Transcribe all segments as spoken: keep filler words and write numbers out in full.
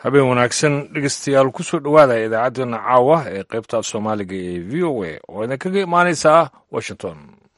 habeen wanaagsan dhegeystayaal kusoo dhowaada idaacaddeenna caawa ee qaybta soomaaliga ee v o a oo idinkaga imaanaysaa washington.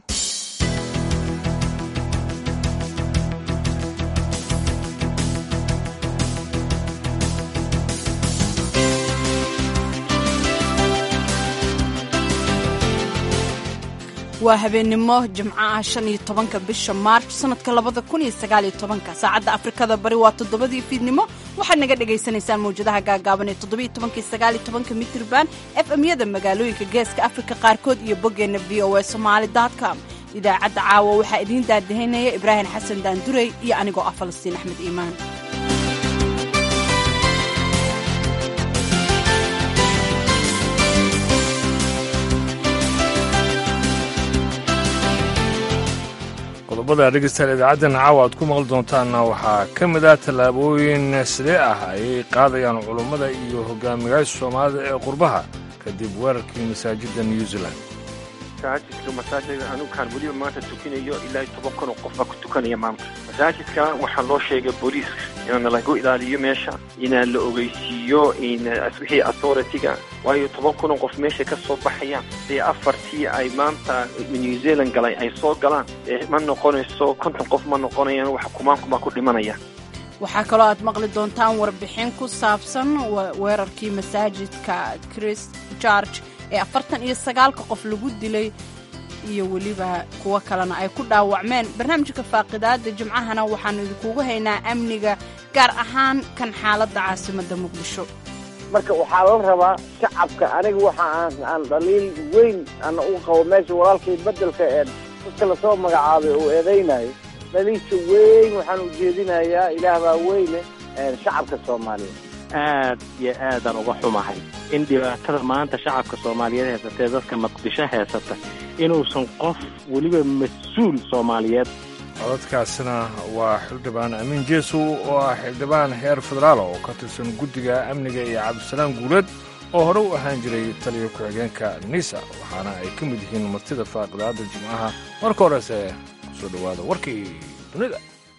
waa habeennimo jimco ah shan iyo tobanka bisha maarch sanadka labada kun iyo sagaal iyo tobanka saacadda afrikada bari waa toddobadii fiidnimo waxaad naga dhagaysanaysaan mawjadaha gaagaaban ee toddobiyo tobanka iyo sagaal iyo tobanka mitirban f m-yada magaalooyinka geeska afrika qaarkood iyo boggeenna v o a somaali dot com idaacadda caawa waxaa idiin daadahaynaya ibraahim xasan daandurey iyo anigoo ah falastiin axmed iimaan. qodobada dhegeystayaal idaacaddan caawa aad ku maqli doontaanna waxaa ka mid ah tallaabooyin sidee ah ayay qaadayaan culummada iyo hogaamiyaasha soomaalida ee qurbaha kadib weerarkii masaajidda new zealand. masaajidka masaajidka anukaan weliba maanta tukinayo ilaa toban kun oo qof baa ku tukanaya maanta. masaajidka waxaa loo sheegay booliiska in lagu ilaaliyo meesha, inaan la ogeysiiyo in wixii authority-ga, waayo toban kun oo qof meesha ka soo baxayaan dee afartii ay maanta new zealand galay ay soo galaan ma noqonayso konton qof ma noqonayaan, wax kumaankumaa ku dhimanaya. waxaa kaloo aad maqli doontaan warbixin ku saabsan weerarkii masaajidka Christ Church ee afartan iyo sagaalka qof lagu dilay iyo weliba kuwo kalena ay ku dhaawacmeen. barnaamijka faaqidaada jimcahana waxaanu idinkugu haynaa amniga, gaar ahaan kan xaaladda caasimadda muqdisho. marka waxaa la rabaa shacabka, aniga waxa aan dhaliil weyn ana u qabo meesha walaalkay bedelka ee dadka lasoo magacaabay uu eedaynayo. dhaliilka weyn waxaan ujeedinayaa ilaah baa weyne shacabka soomaaliyeed. aad iyo aadaan uga xumahay in dhibaatada maanta shacabka soomaaliyeed heysatee dadka maqdisho heysata inuusan qof weliba mas-uul soomaaliyeed. codadkaasina waa xildhibaan amiin jeesow oo ah xildhibaan heer federaal oo ka tirsan guddiga amniga iyo cabdisalaam guuleed oo hore u ahaan jiray taliya ku-xigeenka nisa, waxaana ay ka mid yihiin martida faaqidaada jimcaha. marka horese kusoo dhowaada warkii dunida.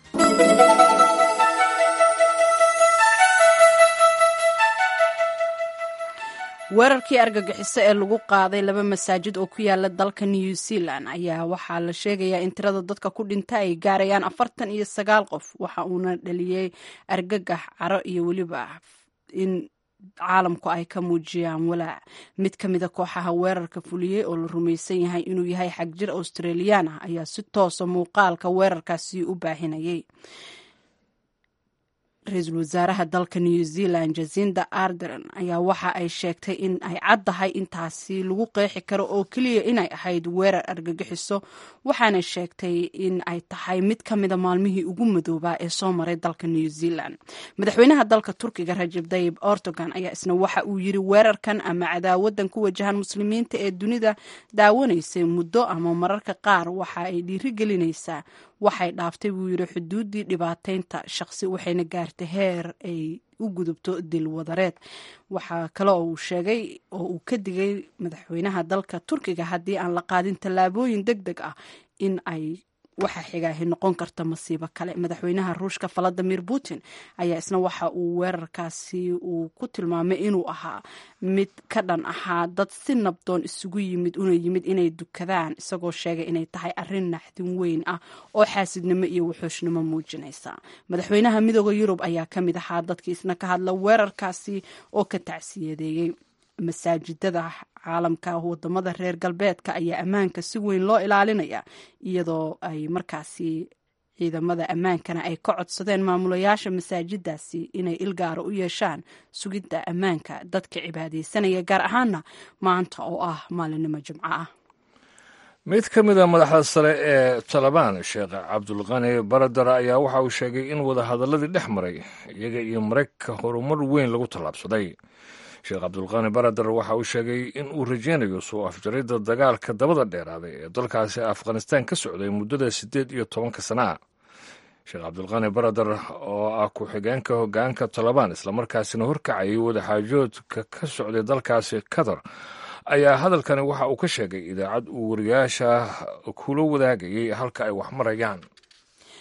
weerarkii argagixiso ee lagu qaaday laba masaajid oo ku yaala dalka new zealand ayaa waxaa la sheegayaa in tirada dadka ku dhinta ay gaarayaan afartan iyo sagaal qof, waxa uuna dhaliyey argagax, caro iyo weliba in caalamku ay ka muujiyaan walaac. mid ka mida kooxaha weerarka fuliyey oo la rumaysan yahay inuu yahay xagjir australiyaan ah ayaa si toosa muuqaalka weerarkaasi u baahinayay. ra-iisul wasaaraha dalka new zealand jacinda ardern ayaa waxa ay sheegtay in ay caddahay intaasi lagu qeexi karo oo keliya inay ahayd weerar argagixiso, waxaana sheegtay in ay tahay mid ka mida maalmihii ugu madoobaa ee soo maray dalka new zealand. madaxweynaha dalka turkiga rajab tayyip erdogan ayaa isna waxa uu yiri weerarkan ama cadaawadan ku wajahan muslimiinta ee dunida daawanaysay muddo ama mararka qaar waxa ay dhiirigelinaysaa waxay dhaaftay buu yidhi xuduuddii dhibaataynta shaqsi, waxayna gaartay heer ay u gudubto dil wadareed. waxaa kale oo uu sheegay oo uu ka digay madaxweynaha dalka turkiga haddii aan la qaadin tallaabooyin deg deg ah in ay waxa xigaahi noqon karta masiibo kale. madaxweynaha ruushka valadimir putin ayaa isna waxa uu weerarkaasi uu ku tilmaamay inuu ahaa mid ka dhan ahaa dad si nabdoon isugu yimid una yimid inay dukadaan, isagoo sheegay inay tahay arrin naxdin weyn ah oo xaasidnimo iyo wuxuushnimo muujinaysa. madaxweynaha midooda yurub ayaa ka mid ahaa dadkii isna ka hadla weerarkaasi oo ka tacsiyadeeyey. masaajidada caalamka wadamada reer galbeedka ayaa ammaanka si weyn loo ilaalinaya, iyadoo ay markaasi ciidamada ammaankana ay ka codsadeen maamulayaasha masaajidaasi inay ilgaara u yeeshaan sugidda ammaanka dadka cibaadaysanaya, gaar ahaana maanta oo ah maalinimo jimco ah. mid ka mid a madaxda sare ee talabaan sheekh cabdulqani baradar ayaa waxa uu sheegay in wadahadaladii dhex maray iyaga iyo maraykanka horumar weyn lagu tallaabsaday. sheekh cabdulqani baradar waxa uu sheegay in uu rajeynayo soo afjaridda dagaalka dabada dheeraaday ee dalkaasi afghanistaan ka socday muddada siddeed iyo tobanka sana. sheekh cabdulqani baradar oo ah ku-xigeenka hoggaanka talabaan islamarkaasina horkacayay wadaxaajoodka ka socday dalkaasi qatar ayaa hadalkani waxa uu ka sheegay idaacad uu wariyaasha kula wadaagayay halka ay wax marayaan.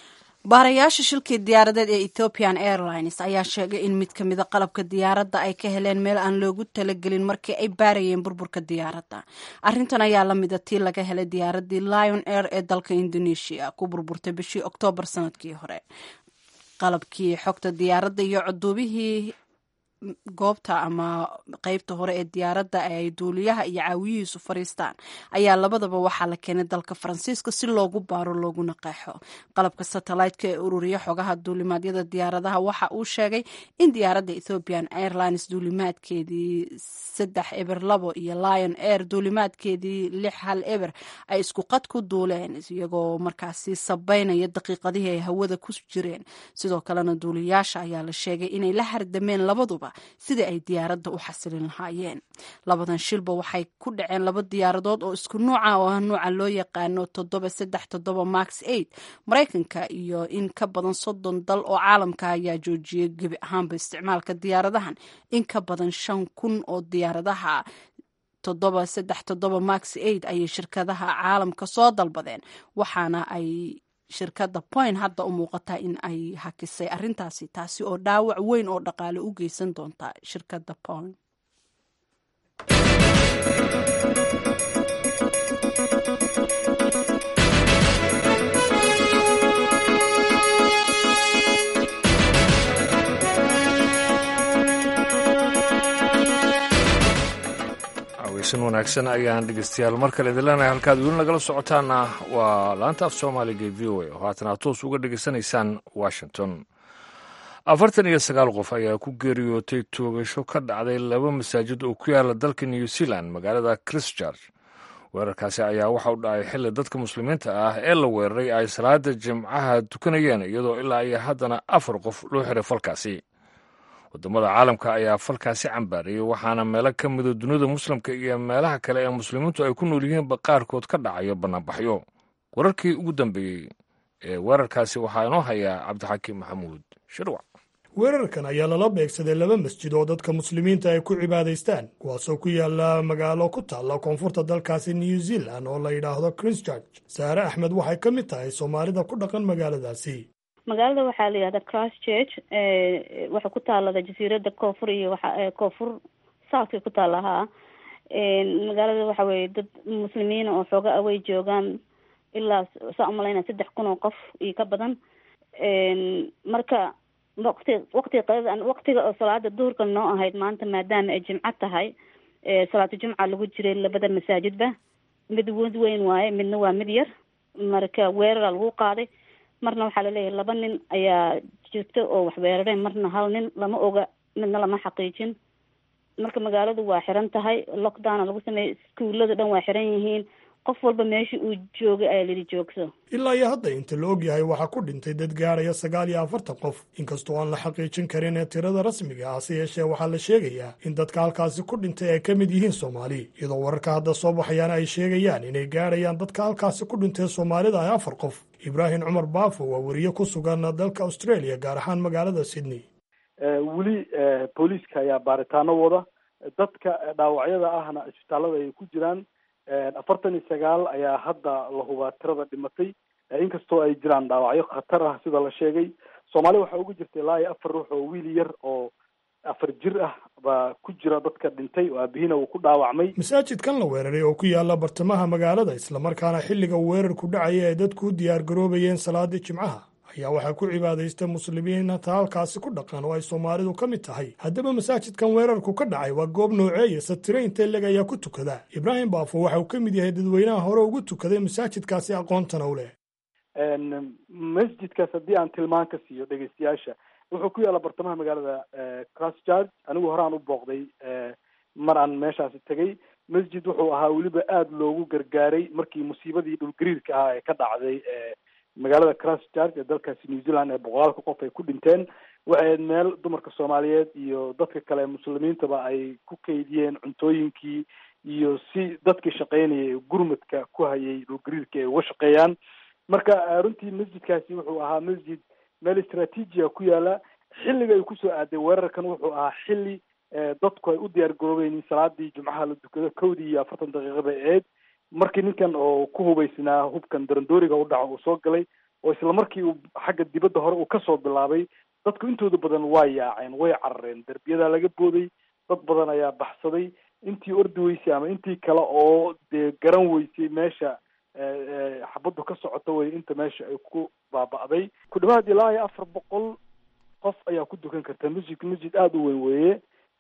baarayaasha shilkii diyaaradeed ee ethiopian airlines ayaa sheegay in mid ka mida qalabka diyaaradda ay ka heleen meel aan loogu talagelin markii ay baarayeen burburka diyaaradda. arrintan ayaa la mida tii laga helay diyaaradii lion air ee dalka indonesia ku burburtay bishii oktoobar sanadkii hore. qalabkii xogta diyaaradda iyo cuduubihii goobta ama qeybta hore ee diyaaradda ay duuliyaha iyo caawiyihiisu fariistaan ayaa labadaba waxaa la keenay dalka faransiiska si loogu baaro looguna qeexo. qalabka satellite-ka ee ururiya xogaha duulimaadyada diyaaradaha waxa uu sheegay in diyaaradda ethiopian airlines duulimaadkeedii saddex eber labo iyo lion air duulimaadkeedii lix hal eber ay isku qad ku duuleen iyagoo markaasi sabeynaya daqiiqadihii ay hawada ku jireen. sidoo kalena duuliyaasha ayaa la sheegay inay la hardameen labaduba sidii ay diyaaradda u xasilin lahaayeen. labadan shilba waxay ku dhaceen laba diyaaradood oo isku nuuca oo ah nuuca loo yaqaano toddoba saddex toddoba max eight. maraykanka iyo in ka badan soddon dal oo caalamka ayaa joojiyay gebi ahaanba isticmaalka diyaaradahan. in ka badan shan kun oo diyaaradaha toddoba saddex toddoba max eight ayay shirkadaha caalamka soo dalbadeen, waxaana ay shirkadda point hadda u muuqataa in ay hakisay arrintaasi, taasi oo dhaawac weyn oo dhaqaale u geysan doonta shirkadda point. weysan wanaagsan ayaan dhegeystayaal mar kale idin leenahay. halkaad weli nagala socotaana waa laanta af soomaaliga v o a oo haatan aad toos uga dhegeysanaysaan washington. afartan iyo sagaal qof ayaa ku geeriyootay toogasho ka dhacday laba masaajid oo ku yaala dalka new zealand magaalada christchurch. weerarkaasi ayaa waxa u dhacay xilli dadka muslimiinta ah ee la weeraray ay salaada jimcaha tukanayeen, iyadoo ilaa iyo haddana afar qof loo xiray falkaasi. wadamada caalamka ayaa falkaasi cambaarayay, waxaana meelo ka mida dunida muslimka iyo meelaha kale ee muslimiintu ay ku nool yihiinba qaarkood ka dhacayo bannaanbaxyo. wararkii ugu dambeeyey ee weerarkaasi waxaa inoo hayaa cabdixakiim maxamuud shirwac. weerarkan ayaa lala beegsaday laba masjid oo dadka muslimiinta ay ku cibaadaystaan, kuwaasoo ku yaala magaalo ku taalla koonfurta dalkaasi new zealand oo la yidhaahdo christchurch. saare axmed waxay ka mid tahay soomaalida ku dhaqan magaaladaasi. magaalada waxaa la yidhahda christchurch, waxay ku taalada jasiirada koonfur iyo waa koonfur southka ku taala haa. magaalada waxa weye dad muslimiina oo xooga away joogaan, ilaa saa umalayna saddex kun oo qof iyo ka badan. marka waqti waqti waqtiga oo salaada duhurka noo ahayd maanta, maadaama ay jimco tahay, salaatu jumca lagu jiray labada masaajidba. mid wad weyn waaye, midna waa mid yar. marka weerara lagu qaaday, marna waxaa laleeyahay laba nin ayaa jirta oo wax weerareen, marna hal nin lama oga, midna lama xaqiijin. marka magaaladu waa xiran tahay, lockdowna lagu sameeyey, iskuullada dhan waa xiran yihiin, qof walba meeshii uu joogay ayaa lidi joogso. ilaa iyo hadda inta la og yahay waxaa ku dhintay dad gaaraya sagaal iyo afartan qof, inkastoo aan la xaqiijin karin ee tirada rasmiga ah. hase yeeshee waxaa la sheegayaa in dadka halkaasi ku dhintay ay ka mid yihiin Soomaali, iyadoo wararka hadda soo baxayaana ay sheegayaan inay gaarayaan dadka halkaasi ku dhintay Soomaalida ay afar qof. ibraahim cumar baafo waa wariye ku sugan dalka Australia, gaar ahaan magaalada Sydney. weli booliiska ayaa baaritaano wada, dadka dhaawacyada ahna isbitaalada ay ku jiraan. afartan iyo sagaal ayaa hadda la hubaa tirada dhimatay, inkastoo ay jiraan dhaawacyo khatar ah sida la sheegay. Soomaali waxaa ugu jirta ilaa iyo afar ruux oo wiil yar oo afar jir ah baa ku jira dadka dhintay, oo aabihina uu ku dhaawacmay. masaajidkan la weeraray oo ku yaala bartamaha magaalada, islamarkaana xilliga weerarku dhacaya ay dadku u diyaar garoobayeen salaadii jimcaha, ayaa waxaa ku cibaadaysta muslimiinta halkaasi ku dhaqan oo ay Soomaalidu ka mid tahay. haddaba masaajidkan weerarku ka dhacay waa goob nooceeya satire intee leg ayaa ku tukada? ibraahim baafo waxa uu ka mid yahay dadweynaha hore ugu tukaday masaajidkaasi aqoontana u leh. masjidkaas haddii aan tilmaan ka siiyo dhegeystayaasha, wuxuu ku yaalla bartamaha magaalada christchurch. anigu horaan u booqday mar aan meeshaasi tegay. masjid wuxuu ahaa weliba aada loogu gargaaray markii musiibadii dhulgariirka ah ee ka dhacday magaalada christchurch ee dalkaasi new zealand ee boqolaalka qof ay ku dhinteen. waxay ahayd meel dumarka Soomaaliyeed iyo dadka kale muslimiintaba ay ku kaydiyeen cuntooyinkii, iyo si dadkii shaqaynayay gurmadka ku hayay dhulgariirka ay uga shaqeeyaan. marka runtii masjidkaasi wuxuu ahaa masjid meel istraatiijiya ku yaala. xilliga ay kusoo aaday weerarkan wuxuu ahaa xilli dadku ay u diyaar garoobeen in salaadii jumcaha la dukado kowdii iyo afartan daqiiqa bay ahayd, markii ninkan oo ku hubaysnaa hubkan darandooriga u dhaco uu soo galay. oo isla markii uu xagga dibadda hore uu kasoo bilaabay dadku intooda badan waa yaaceen, way carareen, derbiyadaa laga booday, dad badan ayaa baxsaday. intii ordi weysay ama intii kale oo dee garan weysay meesha xabaddu ka socoto way inta meesha ay ku baaba'day. ku dhawaad ilaa iyo afar boqol qof ayaa ku dukan karta. masjidka masjid aada u weyn weeye,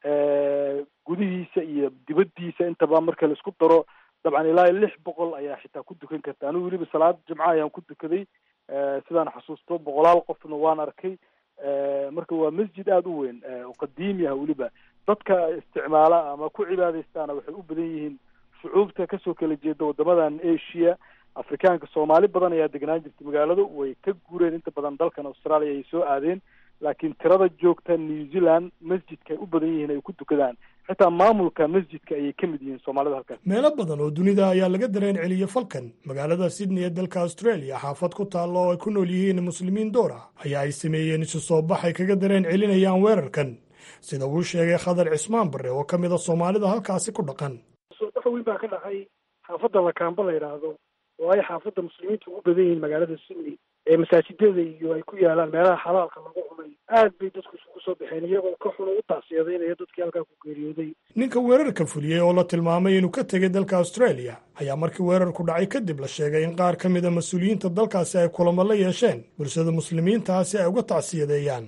gudihiisa iyo dibaddiisa intaba marka la isku daro dabcan ilaa iyo lix boqol ayaa xitaa ku dukan karta. anigu weliba salaad jimca ayaan ku dukaday, sidaan xasuusto boqolaal qofna waan arkay. marka waa masjid aada u weyn oo qadiimi ah. weliba dadka isticmaala ama ku cibaadaystaana waxay u badan yihiin shucuubta kasoo kala jeeda wadamadan asia, afrikaanka. soomaali badan ayaa degnaan jirtay magaaladu, way ka guureen inta badan dalkan australia ay soo aadeen, laakiin tirada joogta new zealand masjidka ay u badan yihiin ay ku dukadaan. xitaa maamulka masjidka ayay ka mid yihiin soomaalida halkaas. meelo badan oo dunida ayaa laga dareen celiye falkan. magaalada sydney ee dalka australia, xaafad ku taalla oo ay ku nool yihiin muslimiin door ah, ayaa ay sameeyeen isu soo bax ay kaga dareen celinayaan weerarkan, sida uu sheegay khadar cismaan bare oo ka mid a soomaalida halkaasi ku dhaqan. soo bax weyn baa ka dhacay xaafadda lakaamba la yidhaahdo, oo ay xaafadda muslimiinta ugu badan yihiin magaalada sydney, ee masaajidada iyo ay ku yaalaan meelaha xalaalka lagu cunay. aad bay dadku isugu soo baxeen iyagoo ka xun u tacsiyadaynaya dadkii halkaa ku geeriyooday. ninka weerarka fuliyey oo la tilmaamay inuu ka tegay dalka australia ayaa markii weerarku dhacay kadib la sheegay in qaar ka mid a mas-uuliyiinta dalkaasi ay kulamo la yeesheen bulshada muslimiintaa si ay uga tacsiyadeeyaan.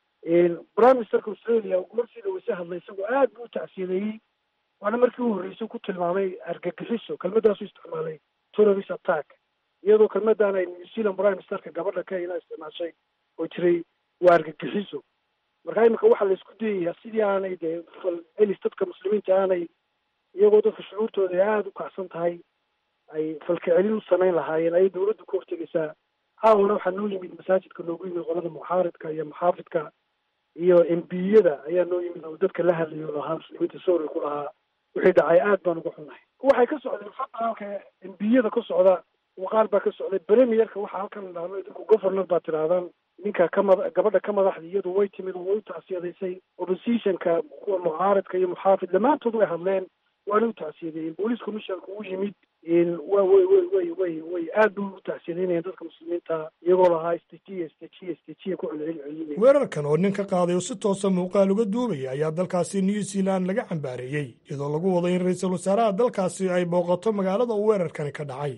prime ministerka australia marsiida wayse hadlay isagoo aad buu u tacsiyadeeyey, waana markii u horreysay ku tilmaamay argagixiso, kelmadaasu isticmaalay terrorist attack, iyadoo kelmadan ay new zealand prime ministerka gabadha ka ila isticmaashay oo jiray waa argagixiso. marka imika waxaa la isku dayayaa sidii aanay dee celis dadka muslimiinta aanay iyagoo dadka shucuurtooda ay aada u kacsan tahay ay falkacelin u samayn lahaayeen ayay dawladdu ka hortegaysaa. caawana waxaa noo yimid masaajidka noogu yimid qolada muxaaridka iyo maxaafidka iyo embiyada ayaa noo yimid oo dadka la hadlayo lahaa muslimiinta soori ku lahaa wixii dhacay aad baan uga xunnahay. waxay ka socdeen federaalka embiyada ka socda, waqaal baa ka socday premierka. waxaa halkan dhahdo idinku governor baa tirahdaan, ninka ka mada gabadha ka madaxda iyadu way timid oo way u tacsiyadaysay. oppositionka kuwa mucaaridka iyo muxaafid dhammaantood way hadleen waana u tacsiyadeeyeen. boolice commissionka uu yimid wa way way way way way aad buu u tacsiyadeynayeen dadka muslimiinta iyagoo lahaa istajiya istajiya istajiya ku celcelinaya. weerarkan oo nin ka qaaday oo si toosa muuqaal uga duubaya ayaa dalkaasi new zealand laga cambaareeyey, iyadoo lagu waday in ra-iisul wasaaraha dalkaasi ay booqato magaalada uu weerarkani ka dhacay.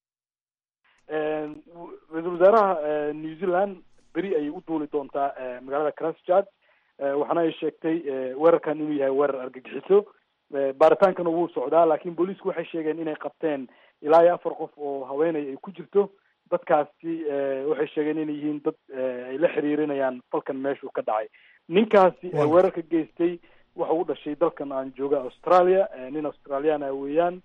ra-iisul wasaaraha new zealand beri ayay u duuli doontaa magaalada christchurch, waxaana ay sheegtay weerarkan inuu yahay weerar argagixiso. baaritaankana wuu socdaa, laakiin booliisku waxay sheegeen inay qabteen ilaa iyo afar qof oo haweeney ay ku jirto. dadkaasi waxay sheegeen inay yihiin dad ay la xiriirinayaan falkan meeshuu ka dhacay. ninkaasi weerarka geystay waxa u dhashay dalkan aan jooga australia, nin australiana weeyaan.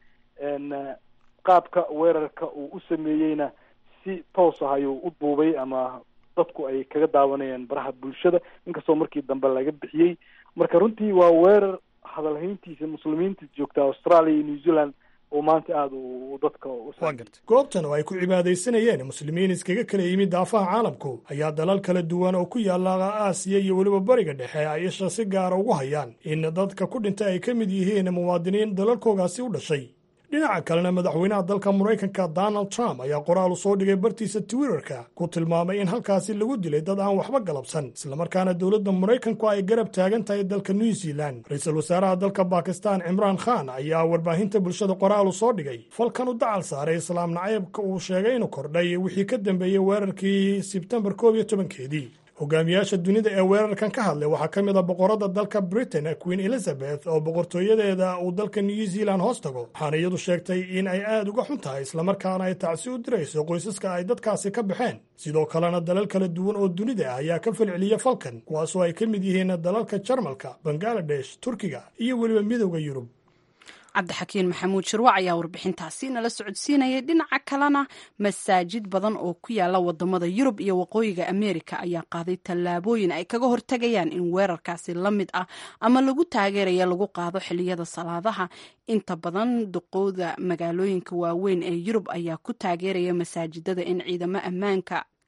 qaabka weerarka uu u sameeyeyna si toos ah ayuu u duubay ama dadku ay kaga daawanayeen baraha bulshada, inkastoo markii dambe laga bixiyey. marka runtii waa weerar hadalhayntiisa muslimiinta joogta australia iyo new zealand oo maanta aada u dadka goobtan oo ay ku cibaadaysanayeen muslimiin iskaga kala yimid daafaha caalamku ayaa dalal kala duwan oo ku yaalla aasiya iyo weliba bariga dhexe ay isha si gaara ugu hayaan in dadka ku dhintay ay ka mid yihiin muwaadiniin dalalkoogaasi u dhashay. dhinaca kalena madaxweynaha dalka maraykanka donald trump ayaa qoraal u soo dhigay bartiisa twitterka ku tilmaamay in halkaasi lagu dilay dad aan waxba galabsan, islamarkaana dowladda maraykanku ay garab taagan tahay dalka new zealand. ra-iisul wasaaraha dalka bakistan cimraan khan ayaa warbaahinta bulshada qoraal u soo dhigay falkan u dacal saaray islaam nacaybka uu sheegay inuu kordhay wixii ka dambeeyey weerarkii sebtembar koob iyo tobankeedii. hogaamiyaasha dunida ee weerarkan ka hadlay waxaa ka mid a boqorada dalka britain queen elizabeth oo boqortooyadeeda uu dalka new zealand hoos tago, waxaana iyadu sheegtay in ay aada uga xun tahay islamarkaana ay tacsi u dirayso qoysaska ay dadkaasi ka baxeen. sidoo kalena dalal kala duwan oo dunida ah ayaa ka falceliya falkan, kuwaasoo ay ka mid yihiin dalalka jarmalka, bangaladesh, turkiga iyo weliba midowda yurub. cabdixakiin maxamuud shirwac ayaa warbixintaasi nala socodsiinayay. dhinaca kalena masaajid badan oo ku yaala wadamada yurub iyo waqooyiga ameerika ayaa qaaday tallaabooyin ay kaga hortagayaan in weerarkaasi la mid ah ama lagu taageeraya lagu qaado xiliyada salaadaha. inta badan duqowda magaalooyinka waaweyn ee yurub ayaa ku taageeraya masaajidada in ciidamo ammaanka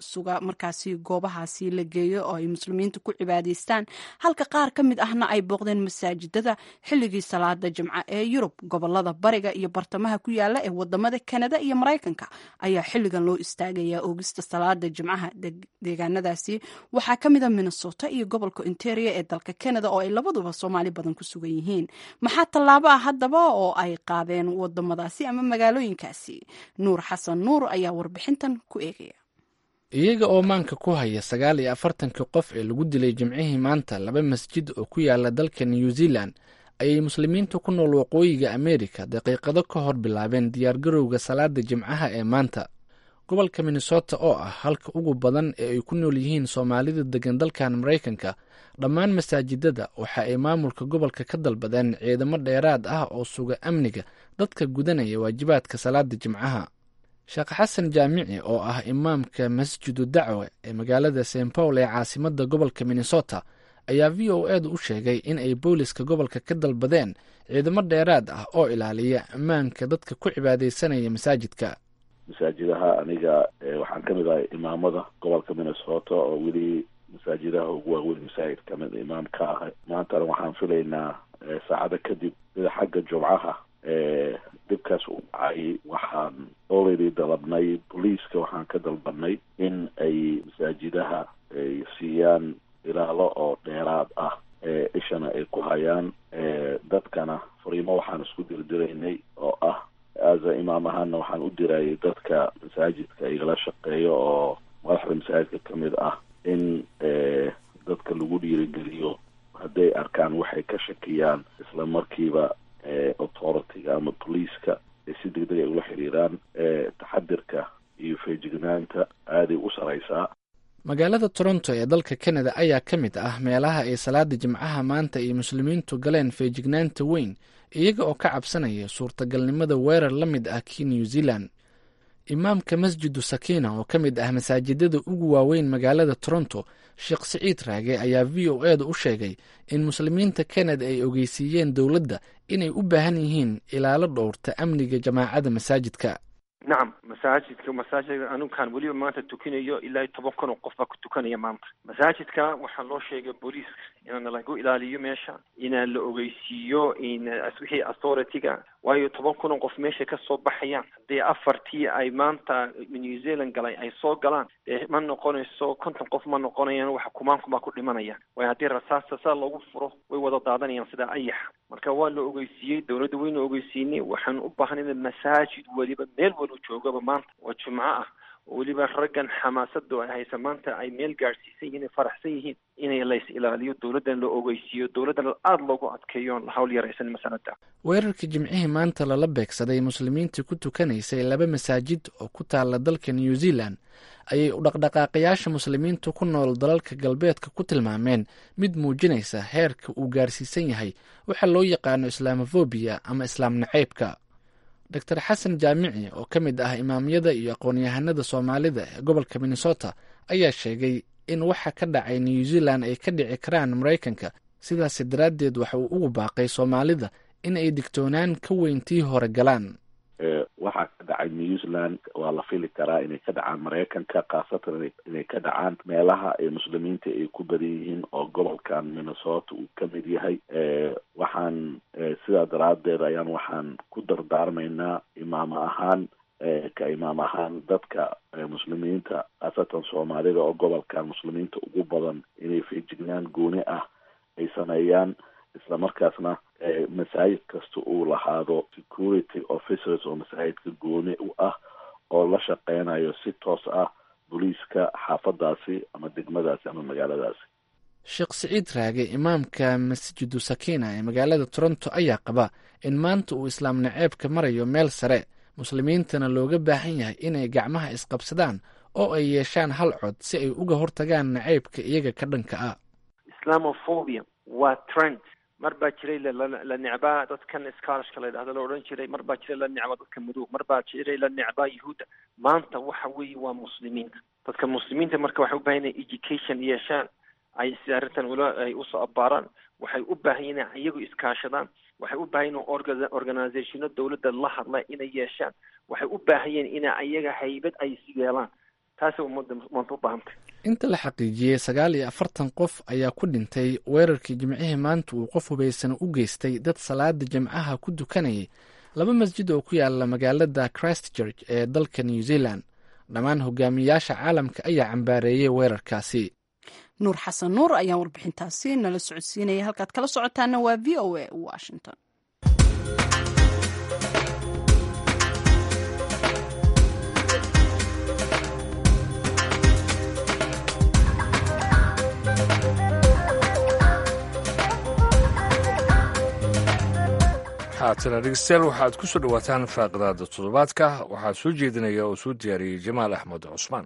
suga markaasi goobahaasi la geeyo oo ay muslimiintu ku cibaadaystaan, halka qaar ka mid ahna ay booqdeen masaajidada xilligii salaada jimca ee yurub. gobolada bariga iyo bartamaha ku yaala ee wadamada kanada iyo maraykanka ayaa xilligan loo istaagayaa oogista salaada jimcaha. deegaanadaasi waxaa ka mid a minnesota iyo gobolka ontario ee dalka canada oo ay labaduba soomaali badan ku sugan yihiin. maxaa tallaabo ah haddaba oo ay qaadeen wadamadaasi ama magaalooyinkaasi? nuur xasan nuur ayaa warbixintan ku eegaya. iyaga oo maanka ku haya sagaal iyo afartankii qof ee lagu dilay jimcihii maanta laba masjid oo ku yaala dalka new zealand, ayay muslimiinta ku nool waqooyiga ameerika daqiiqado ka hor bilaabeen diyaargarowga salaada jimcaha ee maanta. gobolka minnesota oo ah halka ugu badan ee ay ku nool yihiin soomaalida degan dalkan maraykanka, dhammaan masaajidada waxa ay maamulka gobolka ka dalbadeen ciidamo dheeraad ah oo suga amniga dadka gudanaya waajibaadka salaada jimcaha. sheekh xasan jaamici oo ah imaamka masjidu dacwa ee magaalada saint paul ee caasimada gobolka minnesota ayaa v o edu u sheegay in ay booliska gobolka ka dalbadeen ciidamo dheeraad ah oo ilaaliya ammaanka dadka ku cibaadaysanaya masaajidka. masaajidaha aniga waxaan ka mid ahay imaamada gobolka minnesota oo weli masaajidaha ugu waaweyn masaajid kamid imaam ka ahay. maantana waxaan filaynaa saacada kadib sida xagga jumcaha dibkaas u dhacay waxaan already dalabnay booliiska, waxaan ka dalbanay in ay masaajidaha ay siiyaan ilaalo oo dheeraad ah, ishana ay ku hayaan dadkana. fariimo waxaan isku dirdiraynay oo ah asa imaam ahaana waxaan u dirayay dadka masaajidka igala shaqeeyo oo madaxda masaajidka ka mid ah in dadka lagu dhiirigeliyo hadday arkaan waxay ka shakiyaan isla markiiba authority-ga ama booliiska ay si degdeg ay ula xiriiraan. taxadirka iyo feejignaanta aaday u saraysaa. magaalada toronto ee dalka canada ayaa ka mid ah meelaha ay salaada jimcaha maanta ay muslimiintu galeen feejignaanta weyn, iyaga oo ka cabsanaya suurtagalnimada weerar la mid ah kii new zealand. imaamka masjidu sakiina oo ka mid ah masaajidada ugu waaweyn magaalada toronto, sheekh siciid raage ayaa v o edu u sheegay in muslimiinta canada ay ogeysiiyeen dowladda inay u baahan yihiin ilaalo dhowrta amniga jamaacada masaajidka. nacam masaajidka masaajidka anukaan weliba maanta tukinayo ilaa toban kun oo qof baa ku tukanaya maanta. masaajidka waxaa loo sheegay booliiska inaan lagu ilaaliyo meesha, inaan la ogeysiiyo in wixii authority-ga, waayo toban kun oo qof meesha ka soo baxayaan. haddii afartii ay maanta new zealand galay ay soo galaan, dee ma noqonayso konton qof ma noqonayaan, waxa kumaanku baa ku dhimanaya. waayo haddii rasaasta saa loogu furo way wada daadanayaan sida ayaxa. marka waa la ogeysiiyey, dowladda wayna ogeysiinay. waxaan u baahnay masaajid weliba meel wal joogaba maanta waa jumco ah, oo weliba raggan xamaasada ay haysa maanta ay meel gaadhsiisan yihiin, faraxsan yihiin inay lays ilaaliyo, dowladdan la ogeysiiyo, dowladdan aada loogu adkeeyo la hawl yaraysan masalada. weerarka jimcihii maanta lala beegsaday muslimiinta ku tukanaysay laba masaajid oo ku taala dalka new zealand ayay u dhaqdhaqaaqayaasha muslimiinta ku nool dalalka galbeedka ku tilmaameen mid muujinaysa heerka uu gaarsiisan yahay waxa loo yaqaano islaamofobia ama islaam naceybka. doctor xasan jaamici oo ka mid ah imaamyada iyo aqoon-yahanada soomaalida ee gobolka minnesota ayaa sheegay in waxa ka dhacay new zealand ay ka dhici karaan maraykanka, sidaasi daraaddeed waxa uu ugu baaqay soomaalida in ay digtoonaan ka weyntii hore galaan. waxaa ka dhacay new zealand waa la fili karaa inay ka dhacaan maraykanka, khaasatan inay ka dhacaan meelaha ay muslimiinta ay ku badan yihiin oo gobolkan minnesota uu ka mid yahay. waxaan sidaa daraaddeed ayaan waxaan ku dardaarmaynaa imaam ahaan ka imaam ahaan dadka muslimiinta khaasatan soomaalida oo gobolkan muslimiinta ugu badan inay feejignaan gooni ah ay sameeyaan, isla markaasna masaajid kasta uu lahaado security officers oo masaajidka gooni u ah oo la shaqeynayo si toos ah booliiska xaafadaasi ama degmadaasi ama magaaladaasi. sheekh siciid raage imaamka masjidu sakiina ee magaalada toronto ayaa qaba in maanta uu islaam naceebka marayo meel sare, muslimiintana looga baahan yahay inay gacmaha isqabsadaan oo ay yeeshaan hal cod si ay uga hortagaan naceybka iyaga ka dhanka ah. islamophobia waa trend. mar baa jiray la necbaa dadkan scarishka la yidhahdo la odhan jiray, mar baa jiray la necbaa dadka madow, mar baa jiray la necbaa yahuudda. maanta waxa weeye waa muslimiinta. dadka muslimiinta marka waxay u baahan yihin education yeeshaan, ay si arrintan ula ay usoo abbaaraan. waxay u baahan yihin inay iyagu iskaashadaan, waxay u baahan yihin orga organizationo dowladda la hadla inay yeeshaan, waxay u baahan yihin inay iyaga haybad ay yeelaan. taasi ummadda maanta u baahantay. inta la xaqiijiyey sagaal iyo afartan qof ayaa ku dhintay weerarkii jimcihii maanta uu qof hubaysan u geystay dad salaada jimcaha ku dukanayay laba masjid oo ku yaala magaalada Christchurch ee dalka New Zealand. dhammaan hogaamiyayaasha caalamka ayaa cambaareeyey weerarkaasi. nuur xasan nuur ayaa warbixintaasi nala socodsiinaya. halkaad kala socotaana waa v o a Washington. haatana dhegeystayaal waxaad ku soo dhowaataan faaqidaada toddobaadka waxaa soo jeedinaya oo soo diyaariyey jamaal axmed cusmaan.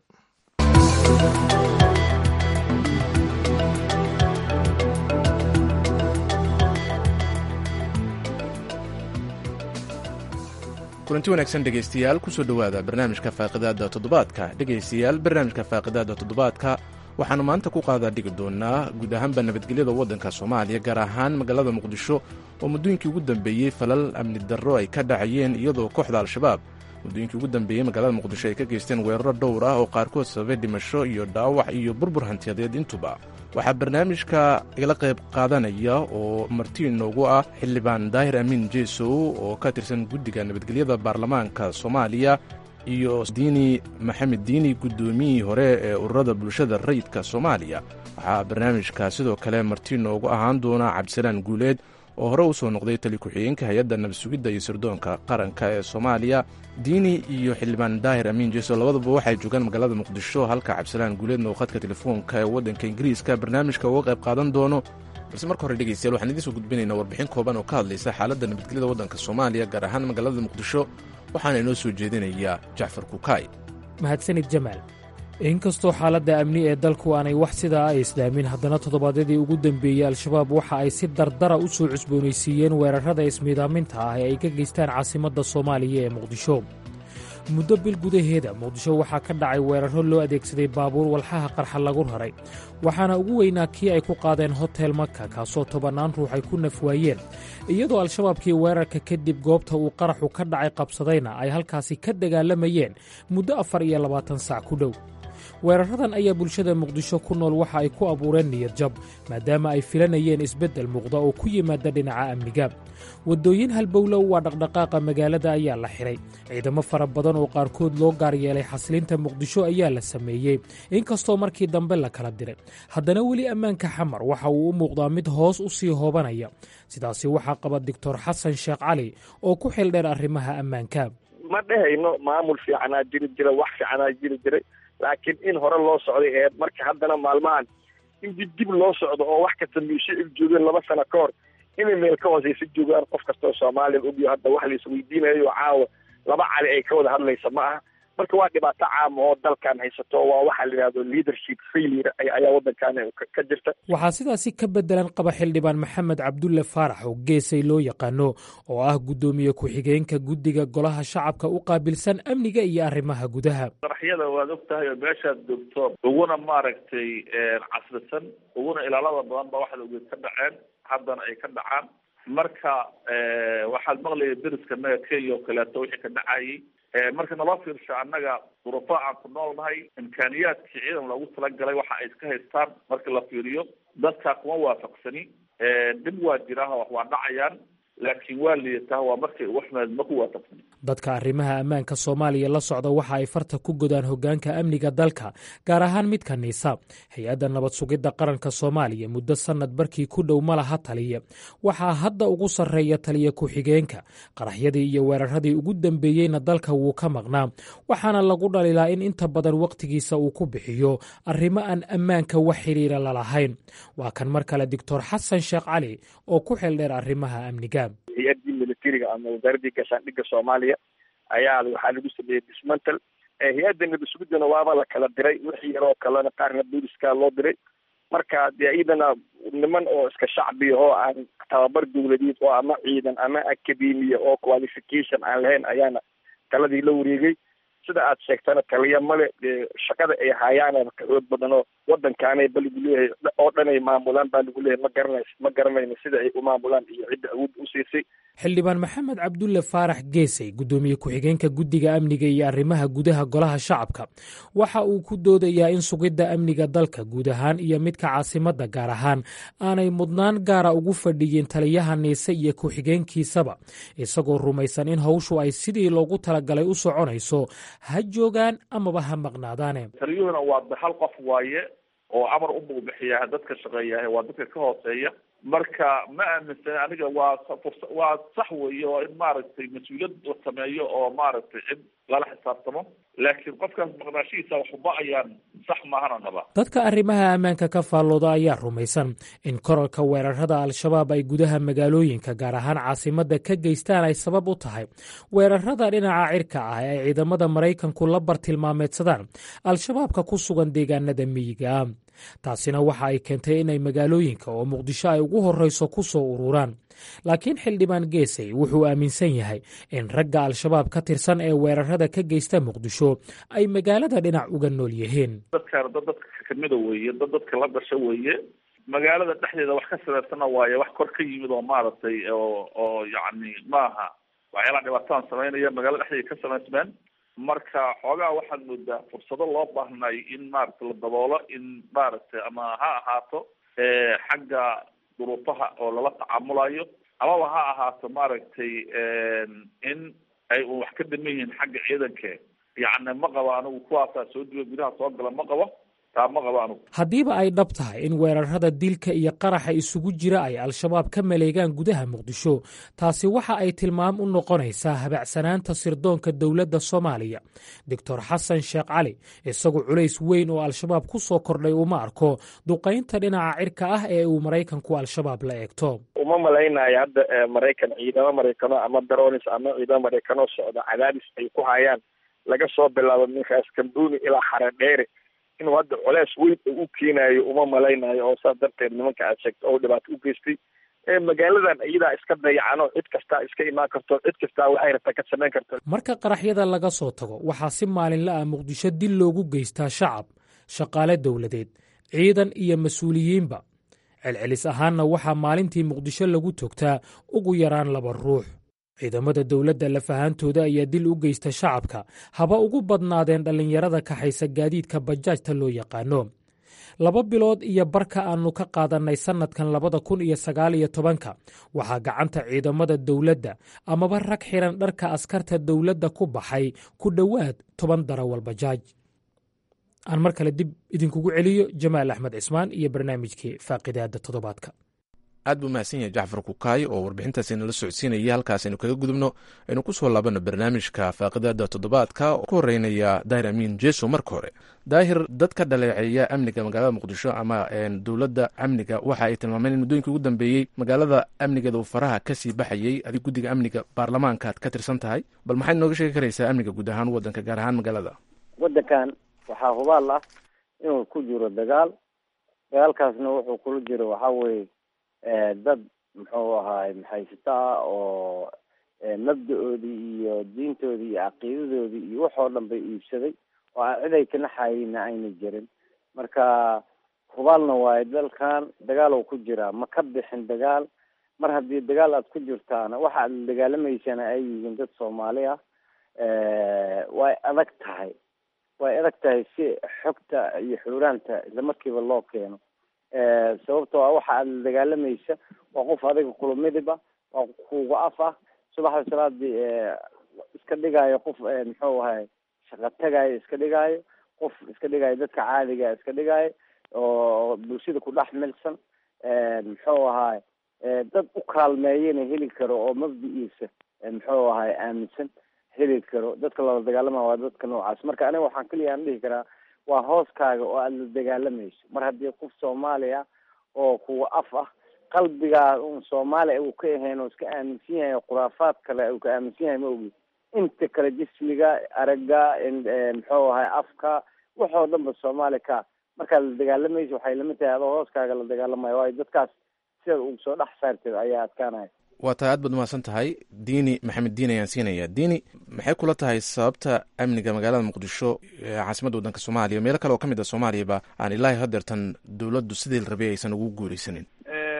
kulanti wanaagsan dhegaystayaal kusoo dhowaada barnaamijka faaqidaada toddobaadka. dhegaystayaal barnaamijka faaqidaada toddobaadka waxaannu maanta ku qaadaa dhigi doonaa guud ahaanba nabadgelyada waddanka soomaaliya, gaar ahaan magaalada muqdisho oo muddooyinkii ugu dambeeyey falal amni darro ay ka dhacayeen, iyadoo kooxda al-shabaab muddooyinkii ugu dambeeyey magaalada muqdisho ay ka geysteen weeraro dhowr ah oo qaarkood sababay dhimasho iyo dhaawac iyo burbur hantiyadeed intuba. waxaa barnaamijka igala qayb qaadanaya oo marti inoogu ah xildhibaan daahir amiin jeesow oo ka tirsan guddiga nabadgelyada baarlamaanka soomaaliya, iyo diini maxamed diini guddoomiyihii hore ee ururada bulshada rayidka soomaaliya. waxaa barnaamijka sidoo kale marti inoogu ahaan doona cabdisalaan guuleed oo hore u soo noqday tali ku-xigeenka hay-adda nabad sugidda iyo sirdoonka qaranka ee soomaaliya. diini iyo xildhibaan daahir amiin jeesow labaduba waxay joogaan magaalada muqdisho, halka cabdisalaan guuleedna uu khadka telefoonka ee waddanka ingiriiska barnaamijka uga qayb qaadan doono. balse marka hore dhegeystayaal waxaan idiin soo gudbinaynaa warbixin kooban oo ka hadlaysa xaaladda nabadgelyada waddanka soomaaliya, gaar ahaan magaalada muqdisho, waxaana inoo soo jeedinayaa jacfar kukaay. mahadsanid jamaal. inkastoo xaaladda amni ee dalku aanay wax sidaa ay islaamin, haddana toddobaadyadii ugu dambeeyey al-shabaab waxa ay si dardara u soo cusboonaysiiyeen weerarrada ismiidaaminta ah ee ay ka geystaan caasimadda soomaaliya ee muqdisho. muddo bil gudaheeda muqdisho waxaa ka dhacay weerarro loo adeegsaday baabuur walxaha qarxa lagu raray, waxaana ugu weynaa kii ay ku qaadeen hotel maka, kaasoo tobannaan ruux ay ku nafwaayeen, iyadoo al-shabaabkii weerarka kadib goobta uu qaraxu ka dhacay qabsadayna ay halkaasi ka dagaalamayeen muddo afar iyo labaatan saac ku dhow. weerarradan ayaa bulshada muqdisho ku nool waxa ay ku abuureen niyadjab, maadaama ay filanayeen isbeddel muuqda oo ku yimaada dhinaca amniga. waddooyin halbowlow waa dhaqdhaqaaqa magaalada ayaa la xidhay, ciidamo fara badan oo qaarkood loo gaar yeelay xasilinta muqdisho ayaa la sameeyey, inkastoo markii dambe la kala diray. haddana weli ammaanka xamar waxa uu u muuqdaa mid hoos u sii hoobanaya. sidaasi waxaa qaba doctor xasan sheekh cali oo ku xildheer arrimaha ammaanka. ma dhehayno maamul fiicanaa jiri jira, wax fiicanaa jiri jiray, laakiin in hore loo socday ee marka haddana maalmahan in dib dib loo socdo oo wax kasta miishicib joogeen laba sano ka hor inay meel ka hooseysa joogaan. qof kastoo soomaaliya ogyo hadda wax la isweydiinayo caawa laba cali ay ka wada hadlaysa ma aha. marka waa dhibaato caama oo dalkan haysato, waa waxaa la yidhahdo leadership failure ayaa waddankan ka jirta. waxaa sidaasi ka bedelan qaba xildhibaan maxamed cabdulle faarax oo geesay loo yaqaano, oo ah guddoomiye ku-xigeenka guddiga golaha shacabka u qaabilsan amniga iyo arrimaha gudaha. qaraxyada waad og tahay oo meeshaad joogto uguna maaragtay casrisan uguna ilaalada badan ba waxaad ogeed ka dhaceen, haddana ay ka dhacaan. marka waxaad maqlaya deriska naga kenya oo kaleeto wixii ka dhacayay. marka naloo fiirsho annaga duruufo aan ku noolnahay, imkaaniyaadkii ciidan loogu talagalay waxa ay iska haystaan marka la fiiriyo dadkaa kuma waafaqsani. dhib waa jiraaho wax waa dhacayaan, laakiin waa liidataa, waa markay ugu xumeed ma ku waafaqsani. dadka arrimaha ammaanka soomaaliya la socda waxa ay farta ku godaan hoggaanka amniga dalka, gaar ahaan midka niisa. hay-adda nabad sugidda qaranka soomaaliya muddo sannad barkii ku dhow ma laha taliya. waxaa hadda ugu sarreeya taliya ku-xigeenka. qaraxyadii iyo weeraradii ugu dambeeyeyna dalka wuu ka maqnaa, waxaana lagu dhalilaa in inta badan wakhtigiisa uu ku bixiyo arrimo aan ammaanka wax xidhiira lalahayn. waa kan mar kale doctor xasan sheekh cali oo ku xeeldheer arrimaha amniga. hay-addii militariga ama wasaaradii gaashaandhigga soomaaliya ayaa waxaa lagu sameeyey dismantle. hay-adda nabad sugiddana waaba la kala diray, wixii yaroo kalena qaarna booliska loo diray. marka dee iyadana niman oo iska shacbiya oo aan tababar dowladeed oo ama ciidan ama academia oo qualification aan lahayn ayaana taladii la wareegay. sida aad sheegtana taliya male, dee shaqada ay hayaana ka xoog badan oo waddankaanay ba lagu leeyahay oo dhan ay maamulaan baa lagu leeyahay. ma garanayso ma garanayno sida ay u maamulaan iyo cidda awood u siisay. xildhibaan maxamed cabdulle faarax geesay guddoomiye ku-xigeenka guddiga amniga iyo arrimaha gudaha golaha shacabka waxa uu ku doodayaa in sugidda amniga dalka guud ahaan iyo midka caasimadda gaar ahaan aanay mudnaan gaara ugu fadhiyin taliyaha niise iyo ku-xigeenkiisaba isagoo rumaysan in hawshu ay sidii loogu talagalay u soconayso ha joogaan amaba ha maqnaadaane. taliyuhuna waa hal qof waaye oo amar u buubixiya dadka shaqeeyahay waa dadka ka hooseeya marka ma aaminsan aniga waa waa sax weeye oo in maaragtay mas-uuliyad la sameeyo oo maaragtay cid lala xisaabtamo laakiin qofkaas maqnaashihiisa waxba ayaan sax maahana naba. dadka arrimaha ammaanka ka faallooda ayaa rumaysan in korarka weerarada al-shabaab ay gudaha magaalooyinka gaar ahaan caasimadda ka geystaan ay sabab u tahay weerarada dhinaca cirka ah ee ay ciidamada maraykanku la bartilmaameedsadaan al-shabaabka ku sugan deegaanada miyiga. taasina waxa ay keentay inay magaalooyinka oo muqdisho ay ugu horreyso ku soo ururaan. laakiin xildhibaan geesay wuxuu aaminsan yahay in ragga al-shabaab ka tirsan ee weerarada ka geysta muqdisho ay magaalada dhinac uga nool yihiin. dadkaan dad dadka kamida weeye dad dadka la dhasho weeye magaalada dhexdeeda wax ka sameysana waaye wax kor ka yimid oo maaragtay oo oo yacni maaha waxyaalaha dhibaataan samaynaya magaalada dhexdeeda ka samaysmeen marka xoogaa waxaad moodaa fursado loo baahnay in maaragtay la daboolo in maaragtay ama ha ahaato xagga duruufaha oo lala tacaamulayo amaba ha ahaato maaragtay in ay un wax ka dhaman yihiin xagga ciidanke yacni ma qabo anigu kuwaasaa soo duwa gudaha soo gala ma qabo taa ma qabo anigu. haddiiba ay dhab tahay in weerarada dilka iyo qaraxa isugu jira ay al-shabaab ka maleegaan gudaha muqdisho taasi waxa ay tilmaam u noqonaysaa habacsanaanta sirdoonka dowladda soomaaliya. doctor xasan sheekh cali isagu culays weyn oo al-shabaab ku soo kordhay uma arko duqaynta dhinaca cirka ah ee uu maraykanku al-shabaab la eegto. uma malaynayo hadda maraykan ciidamo maraykano ama daronis ama ciidamo maraykano socda cadaadis ay ku hayaan laga soo bilaabo ninkaas kambuuni ilaa xaredheere inuu hadda coleys weyn u keenayo uma malaynayo oo saas darteed nimanka aad sheegto oo dhibaato u geystay magaaladan iyadaa iska dayacano cid kastaa iska imaan karto cid kastaa waxay rabtaa ka samayn karto. marka qaraxyada laga soo tago waxaa si maalinla ah muqdisho dil loogu geystaa shacab shaqaale dowladeed ciidan iyo mas-uuliyiinba celcelis ahaanna waxaa maalintii muqdisho lagu togtaa ugu yaraan laba ruux. ciidamada dowladda lafahaantooda ayaa dil u geysta shacabka haba ugu badnaadeen dhallinyarada kaxaysa gaadiidka bajaajta loo yaqaano. laba bilood iyo barka aannu ka qaadannay sannadkan labada kun iyo sagaal iyo tobanka waxaa gacanta ciidamada dowladda amaba rag xiran dharka askarta dowladda ku baxay ku dhowaad toban darawal bajaaj. aan mar kale dib idinkugu celiyo jamaal axmed cismaan iyo barnaamijkii faaqidaada toddobaadka. aad buu mahadsan yahay jacfar kukaay oo warbixintaasi nala socodsiinaya halkaas aynu kaga gudubno aynu ku soo laabano barnaamijka faaqidaada toddobaadka oo ku horeynaya daahir amiin jeso marka hore. daahir dadka dhaleeceeya amniga magaalada muqdisho ama dowladda amniga waxa ay tilmaameen in muddooyinkii ugu dambeeyey magaalada amnigeeda uu faraha kasii baxayey adig guddiga amniga baarlamaanka aad ka tirsan tahay bal maxayd nooga sheegi karaysaa amniga guud ahaan waddanka gaar ahaan magaalada? waddankan waxaa hubaal ah inuu ku jiro dagaal dagaalkaasna wuxuu kula jiro waxaa weye dad muxuu ahaay maxaysataa oo mabda-oodii iyo diintoodii iyo caqiidadoodii iyo waxoo dhan bay iibsaday oo aan cid ay ka naxayeyna ayna jirin marka hubaalna waayo dalkan dagaal oo ku jiraa ma ka bixin dagaal mar haddii dagaal aad ku jirtaana waxa aad la dagaalamaysana ay yihiin dad soomaali ah way adag tahay way adag tahay si xogta iyo xuuraanta isla markiiba loo keeno sababtoo ah waxa aad la dagaalamaysa waa qof adiga kula midiba waa kuga af ah subaxda salaadii iska dhigaayo qof muxuu ahay shaqa tagayo iska dhigaayo qof iska dhigaayo dadka caadiga iska dhigaayo oo bulshada ku dhex milsan muxuu ahay dad u kaalmeeyana heli karo oo mabda-iisa muxuu ahay aaminsan heli karo dadka lala dagaalama waa dadka noocaas marka aniga waxaan keliya aan dhihi karaa waa hooskaaga oo aad la dagaalamayso mar haddii qof soomaaliya oo kuwa af ah qalbigaa un soomaaliya uu ka ahayn oo iska aaminsan yahay khuraafaad kale uu ka aaminsan yahay ma ogi inta kale jismiga aragga muxuu ahay afka waxoo dhan ba soomaali ka markaad la dagaalamayso waxay lamid tahay adoo hooskaaga la dagaalamayo waayo dadkaas sidaad ugu soo dhex saarteed ayaa adkaanaya. waa tahay aad baad umahadsan tahay diini maxamed diin ayaan siinaya. diini maxay kula tahay sababta amniga magaalada muqdisho caasimadda waddanka soomaaliya meelo kale oo ka mid a soomaaliyaba aan ilaahay hadeertan dowladdu sidii la rabay aysan ugu guuraysanin? anigu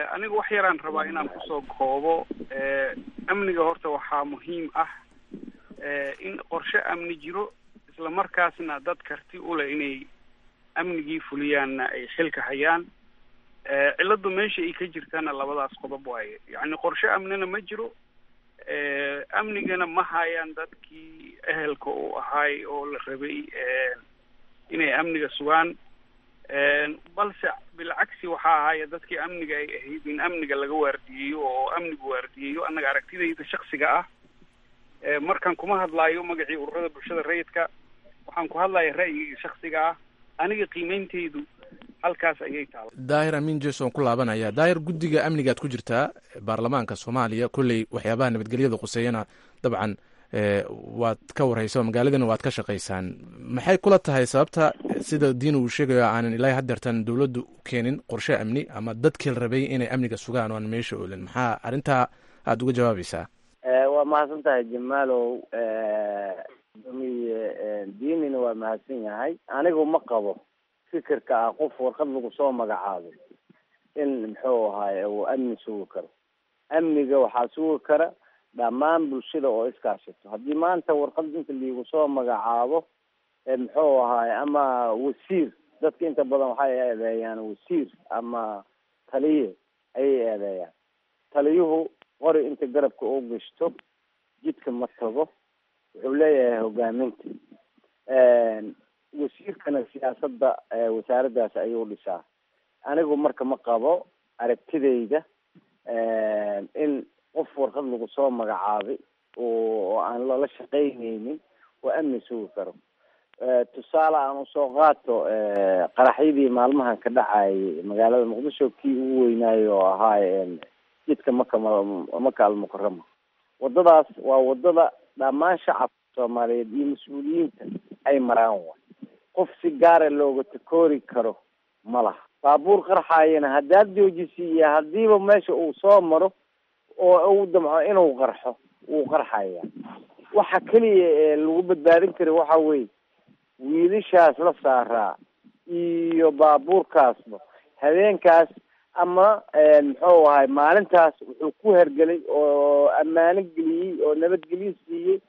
wax yaraan rabaa inaan kusoo koobo amniga horta waxaa muhiim ah in qorshe amni jiro isla markaasna dad karti u leh inay amnigii fuliyaanna ay xilka hayaan. ciladu meesha ay ka jirtana labadaas qodob waaye, yacni qorshe amnina ma jiro, amnigana ma hayaan dadkii ehelka u ahaay oo la rabay inay amniga sugaan, balse bilcagsi waxaa ahaaya dadkii amniga ay ahayd in amniga laga waardiyeeyo oo amnigu waardiyeeyo. annaga aragtidayda shaksiga ah markaan kuma hadlaayo magacii ururada bulshada rayidka, waxaan ku hadlaya ra'yigayga shaksiga ah, aniga qiimeyntaydu halkaas ayay taala. daahir amiin jason ku laabanaya. daahir, guddiga amnigaad ku jirtaa baarlamaanka soomaaliya, kolley waxyaabaha nabadgelyada quseeyana dabcan waad ka warhaysa, magaaladana waad ka shaqaysaan. maxay kula tahay sababta sida diin uu sheegayo aanan ilaahay haddeertan dowladdu u keenin qorshe amni ama dadkii la rabay inay amniga sugaan oo aan meesha oolin? maxaa arrintaa aada uga jawaabaysaa? waa mahadsan tahay jamaalow. diinina waa mahadsan yahay. anigu ma qabo fikirka ah qof warqad lagu soo magacaabo in muxuu ahaay uu amni sugi karo. amniga waxaa sugi kara dhammaan bulshada oo iskaashato. haddii maanta warqad inta liigu soo magacaabo muxuu ahaay ama wasiir, dadka inta badan waxay eedeeyaan wasiir ama taliye ayay eedeeyaan. taliyuhu qori inta garabka u gashto jidka ma tago, wuxuu leeyahay hogaaminta. wasiirkana siyaasadda wasaaraddaas ayuu dhisaa. anigu marka ma qabo aragtidayda in qof warqad lagu soo magacaabay oo aan lala shaqaynaynin oo amni sugi karo. tusaale aan usoo qaato qaraxyadii maalmahan ka dhacayay magaalada muqdisho, kii ugu weynaayo oo ahaay jidka maka maka almukarama. wadadaas waa wadada dhammaan shacabka soomaaliyeed iyo mas-uuliyiinta ay maraan wa qof si gaara looga takoori karo ma laha. baabuur qarxaayana haddaad joojisiiyo hadiiba meesha uu soo maro oo uu damco inuu qarxo wuu qarxaya. waxa keliya ee lagu badbaadin kara waxa weeye wiilashaas la saaraa iyo baabuurkaasba habeenkaas ama muxuu ahay maalintaas wuxuu ku hergelay oo ammaano geliyey oo nabadgelyo siiyey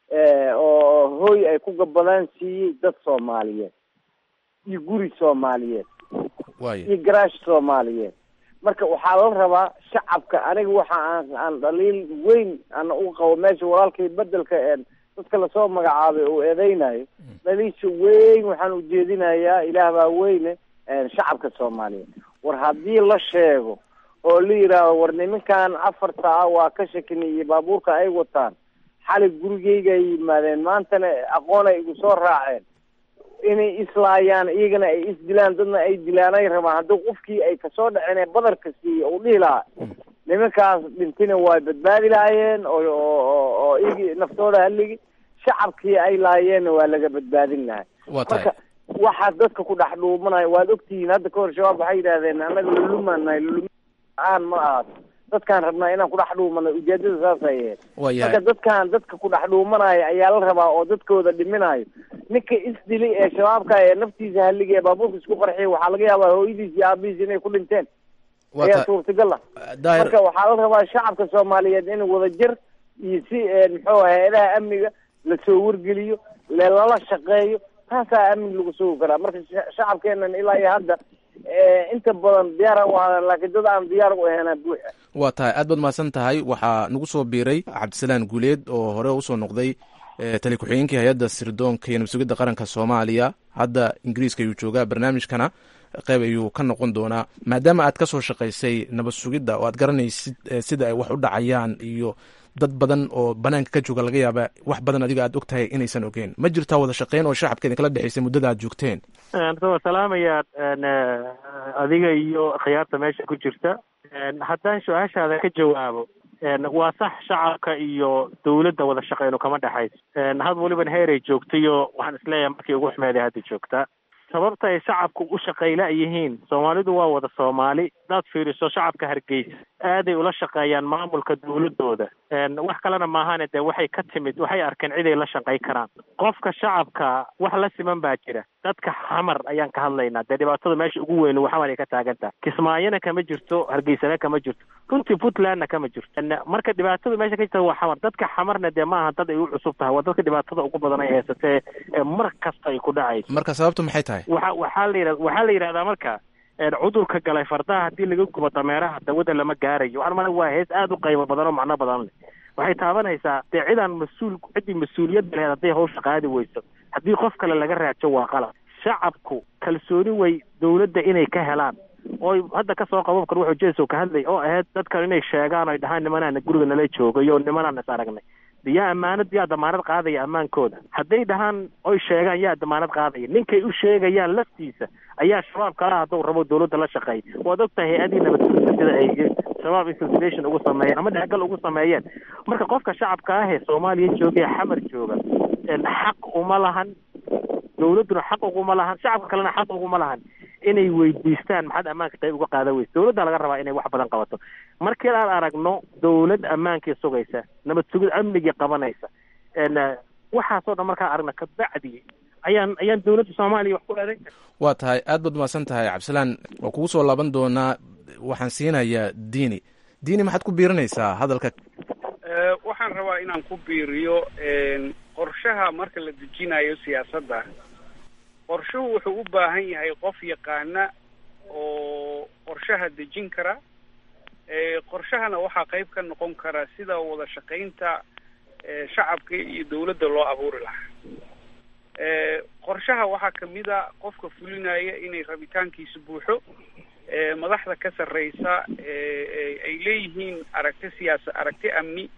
oo hooy ay ku gabadaan siiyey dad Soomaaliyeed iyo guri Soomaaliyeed iyo garaash Soomaaliyeed. marka waxaa la rabaa shacabka, aniga waxa aan aan dhaliil weyn aan u qabo meesha walaalkay bedelka ee dadka la soo magacaabay oo eedeynayo. dhaliisha weyn waxaan u jeedinayaa ilaah baa weyne shacabka Soomaaliyeed. war haddii la sheego oo la yiraahdo war nimankan afarta ah waa ka shakinayay baabuurka ay wataan, xalay gurigeyga ay yimaadeen, maantana aqoon ay igu soo raaceen, inay islaayaan iyagana ay isdilaan, dadna ay dilaan ay rabaan. haddii qofkii ay kasoo dhaceen ee badarka siiyey uu dhihi lahaa nimankaas dhintina waa badbaadi lahaayeen oo oo oo iyagii naftooda haligi, shacabkii ay laayeenna waa laga badbaadin lahay. marka waxaa dadka ku dhex dhuumanayo waad ogtihiin. hadda kahor shabaab waxay yidhahdeen annaga lulumaanahay, lulumaan ma ahaato, dadkaan rabnaa inaan kudhex dhuumano. ujeedada saas ay ahayd. marka dadkaan dadka ku dhex dhuumanayo ayaa la rabaa oo dadkooda dhiminayo. ninka isdili ee shabaabka ee naftiisa haligi ee baabuurka isku qarxiya waxaa laga yaabaa hooyadiis iyo aabihiis inay ku dhinteen, ayaa suurtagal ah. marka waxaa la rabaa shacabka Soomaaliyeed in wadajir iyo si muxuu ahay hay'adaha amniga lasoo wargeliyo, lala shaqeeyo, taasaa amni lagu sugi karaa. marka shacabkeenan ilaa iyo hadda inta badan diyaar u ahaadaan, laakiin dad aan diyaar u ahayn buuxa. waa tahay, aad baad mahadsan tahay. waxaa nagu soo biiray cabdisalaan guuleed oo hore usoo noqday tali ku-xigeenkii hay-adda sirdoonka iyo nabad-sugidda qaranka Soomaaliya. hadda ingiriiska ayuu joogaa, barnaamijkana qayb ayuu ka noqon doonaa. maadaama aad ka soo shaqaysay nabad sugidda oo aad garanaysid sida ay wax u dhacayaan iyo dad badan oo banaanka ka jooga laga yaaba wax badan adiga aad og tahay inaysan ogeyn, ma jirtaa wada shaqeyn oo shacabka idinkala dhexaysay muddada aad joogteen? waa salaamaya adiga iyo khiyaarta meesha ku jirta. haddaan su-aashaada ka jawaabo, waa sax shacabka iyo dawladda wada shaqeyno kama dhexayso. had waliban heeray joogtayo waxaan isleeyahay markii ugu xumeeday hadda joogtaa. sababta ay shacabku u shaqayla yihiin, Soomaalidu waa wada Soomaali. dad fiiriso shacabka Hargeysa aaday ula shaqeeyaan maamulka dawladooda wax kalena maahane dee waxay ka timid waxay arkeen ciday la shaqey karaan qofka shacabka wax la siman baa jira dadka xamar ayaan ka hadlaynaa dee dhibaatada meesha ugu weyn xamar ay ka taagan tahay kismaayona kama jirto hargeysana kama jirto runtii puntlandna kama jirto marka dhibaatada meesha ka jirta waa xamar dadka xamarna dee maaha dad ay u cusub tahay waa dadka dhibaatada ugu badan ay haysatee mar kasta ay ku dhacayso marka sababtu maxay tahay waxa waxaa la yidhahda waxaa la yidhahdaa marka cudurka galay fardaha haddii laga gubo dameeraha dawada lama gaarayo waxaan malaa waa hees aada u qiimo badan oo macno badan leh waxay taabanaysaa dee cidaan mas-uul ciddii mas-uuliyadda lehed hadday hawsha qaadi weyso haddii qof kale laga raajo waa qalab shacabku kalsooni way dawladda inay ka helaan ooy hadda kasoo qababkan wuxuu jesow ka hadlay oo ahayd dadkan inay sheegaan oy dhahaan nimanaana guriga nala joogay oo nimanaan is aragnay yaa amaanad yaa damaanad qaadaya ammaankooda hadday dhahaan oy sheegaan yaa damaanad qaadaya ninkay u sheegayaan laftiisa ayaa shabaab kala hadduu rabo dawladda la shaqeey waad ogtahay hay-adii nabadgelyada sida ay shabaab infiltration ugu sameeyeen ama dhexgal ugu sameeyeen marka qofka shacabka ah ee soomaaliya jooga ee xamar jooga xaq uma lahan dawladduna xaq uguma lahan shacabka kalena xaq uguma lahan inay weydiistaan maxaad ammaanka qayb uga qaada weysa dawladda laga rabaa inay wax badan qabato markii aan aragno dawlad ammaankii sugaysa nabad sugid amnigii qabanaysa waxaasoo dhan markaan aragno kabacdi ayaan ayaan dawladda soomaaliya wax ku eedayn karta waa tahay aad baad umahadsan tahay cabdisalaan waa kugu soo laaban doonaa waxaan siinayaa diini diini maxaad ku biirinaysaa hadalka waxaan rabaa inaan ku biiriyo qorshaha marka la dejinayo siyaasadda qorshuhu wuxuu u baahan yahay qof yaqaana oo qorshaha dejin kara qorshahana waxaa qayb ka noqon kara sida wada shaqaynta shacabka iyo dawladda loo abuuri lahaa qorshaha waxaa kamid a qofka fulinaya inay rabitaankiisa buuxo madaxda ka sarreysa ay leeyihiin aragti siyaasa aragti amni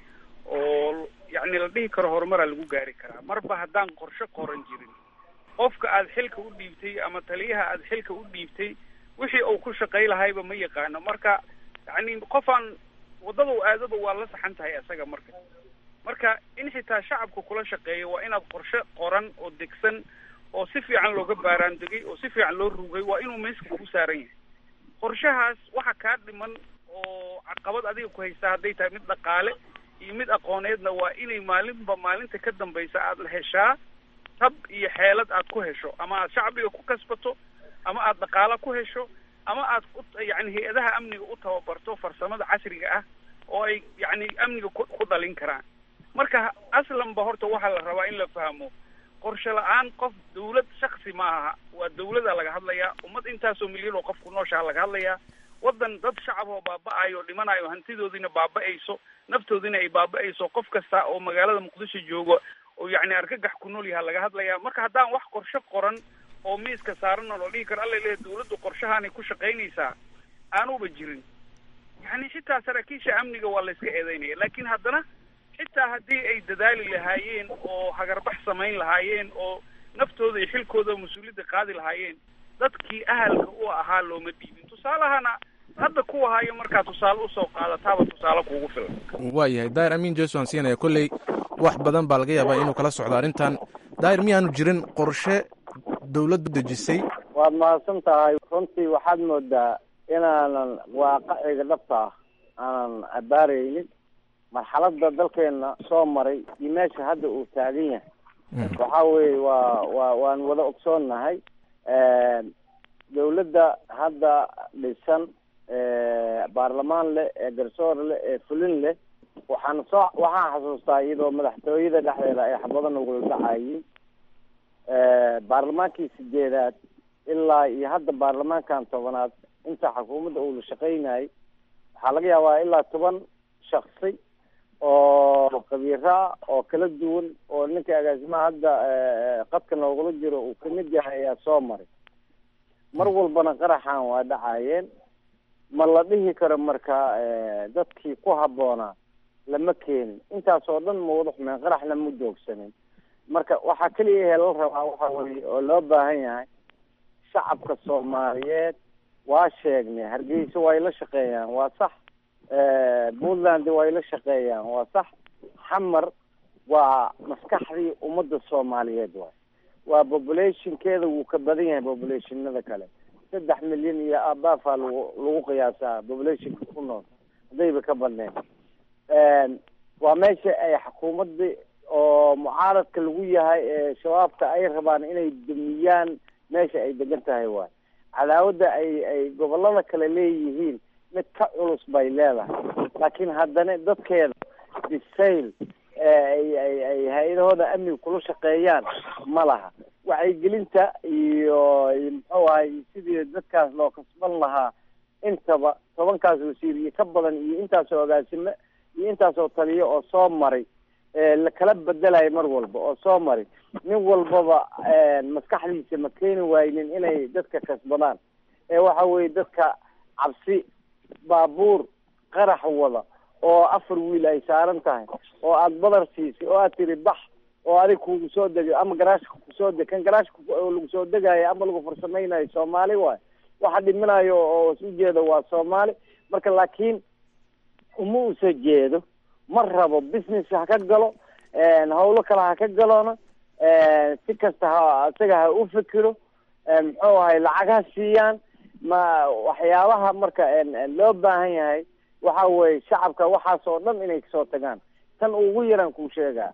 oo yacni la dhihi karo horumaraa lagu gaari karaa marba haddaan qorshe qoran jirin qofka aada xilka u dhiibtay ama taliyaha aada xilka u dhiibtay wixii uu ku shaqay lahayba ma yaqaano marka yacni qofaan waddada u aadaba waa la saxan tahay isaga marka marka in xitaa shacabka kula shaqeeyo waa inaad qorshe qoran oo degsan oo si fiican looga baaraan degay oo si fiican loo rugay waa inuu meeska ku saaran yahay qorshahaas waxa kaa dhiman oo caqabad adiga ku haysta hadday tahay mid dhaqaale iyo mid aqooneedna waa inay maalinba maalinta ka dambaysa aada la heshaa tab iyo xeelad aad ku hesho ama aad shacbiga ku kasbato ama aad dhaqaalo ku hesho ama aad yani hay-adaha amniga u tababarto farsamada casriga ah oo ay yani amniga ku ku dhalin karaan marka aslanba horta waxaa la rabaa in la fahmo qorshe la-aan qof dawlad shaksi ma aha waa dawlada laga hadlayaa ummad intaasoo milyan oo qof ku nooshaha laga hadlayaa waddan dad shacab oo baaba-ayo dhimanayo hantidoodiina baaba-ayso naftoodiina ay baaba-ayso qof kasta oo magaalada muqdisho joogo oo yacni argagax ku nool yaha laga hadlayaa marka haddaan wax qorshe qoran oo miiska saaran oo la dhihi karo alla leeya dawladdu qorshahaanay ku shaqaynaysaa aanuba jirin yani xitaa saraakiisha amniga waa la iska eedeynaya laakiin haddana xitaa haddii ay dadaali lahaayeen oo hagarbax samayn lahaayeen oo naftooda iyo xilkooda mas-uuliyadda qaadi lahaayeen dadkii ahalka u ahaa looma dhiibin tusaalahana hadda kuwa hayo markaa tusaale usoo qaadataaba tusaale kuugu filan waayahay daahir amiin jeso aan siinaya kolley wax badan baa laga yaabaa inuu kala socdo arrintan daahir miyaanu jirin qorshe dawladdu dejisay waad mahadsan tahay runtii waxaad moodaa inaanan waaqiciga dhabta ah aanan abaaraynin marxaladda dalkeena soo maray iyo meesha hadda uu taagan yahay waxa weeye waa waa waan wada ogsoonnahay dawladda hadda dhisan baarlamaan leh ee garsoor leh ee fulin leh waxaan soo waxaan xasuustaa iyadoo madaxtooyada dhexdeeda ay xabadan ugula dhacayeen baarlamaankii sideedaad ilaa iyo hadda baarlamaankan tobanaad inta xukuumadda uu la shaqaynayay waxaa laga yaabaa ilaa toban shaksi oo qabiira oo kala duwan oo ninka agaasimaha hadda qadka noogula jiro uu kamid yahay ayaa soo maray mar walbana qaraxan waa dhacayeen ma la dhihi karo marka dadkii ku habboonaa lama keenin intaas oo dhan ma wada xumeen qaraxna ma doogsanin marka waxaa keliya he la rabaa waxa weye oo loo baahan yahay shacabka soomaaliyeed waa sheegnay hargeysa way la shaqeeyaan waa sax puntland way la shaqeeyaan waa sax xamar waa maskaxdii ummadda soomaaliyeed waay waa populationkeeda wuu ka badan yahay populationada kale saddex milyan iyo abaafa lagu lagu qiyaasaa populationka ku nool haddayba ka badneen waa meesha ay xukuumadda oo mucaaradka lagu yahay ee shabaabka ay rabaan inay dumiyaan meesha ay degan tahay waay cadaawadda ay ay gobolada kale leeyihiin mid ka culus bay leedahay laakiin haddana dadkeeda bisayl ay ay ay hay-adahooda amniga kula shaqeeyaan ma laha wacyigelinta iyo muxuu ahay sidii dadkaas loo kasban lahaa intaba tobankaas wasiir iyo ka badan iyo intaasoo agaasime iyo intaasoo taliyo oo soo maray la kala bedelayo mar walba oo soo maray nin walbaba maskaxdiisa ma keeni waaynin inay dadka kasbadaan ee waxa weeye dadka cabsi baabuur qarax wada oo afar wiil ay saaran tahay oo aada badar siisay oo aad tiri bax oo adig kugu soo degay ama garaashka kusoo deg kan garaashka lagu soo degayo ama lagu farsamaynayo soomaali waay waxa dhiminayo oo is ujeeda waa soomaali marka laakiin uma usa jeedo ma rabo business ha ka galo hawlo kale ha ka galona si kasta ha isaga ha u fikiro muxuu ahay lacag ha siiyaan ma waxyaabaha marka loo baahan yahay waxa weeye shacabka waxaas oo dhan inay kasoo tagaan tan ugu yaraan kuu sheegaa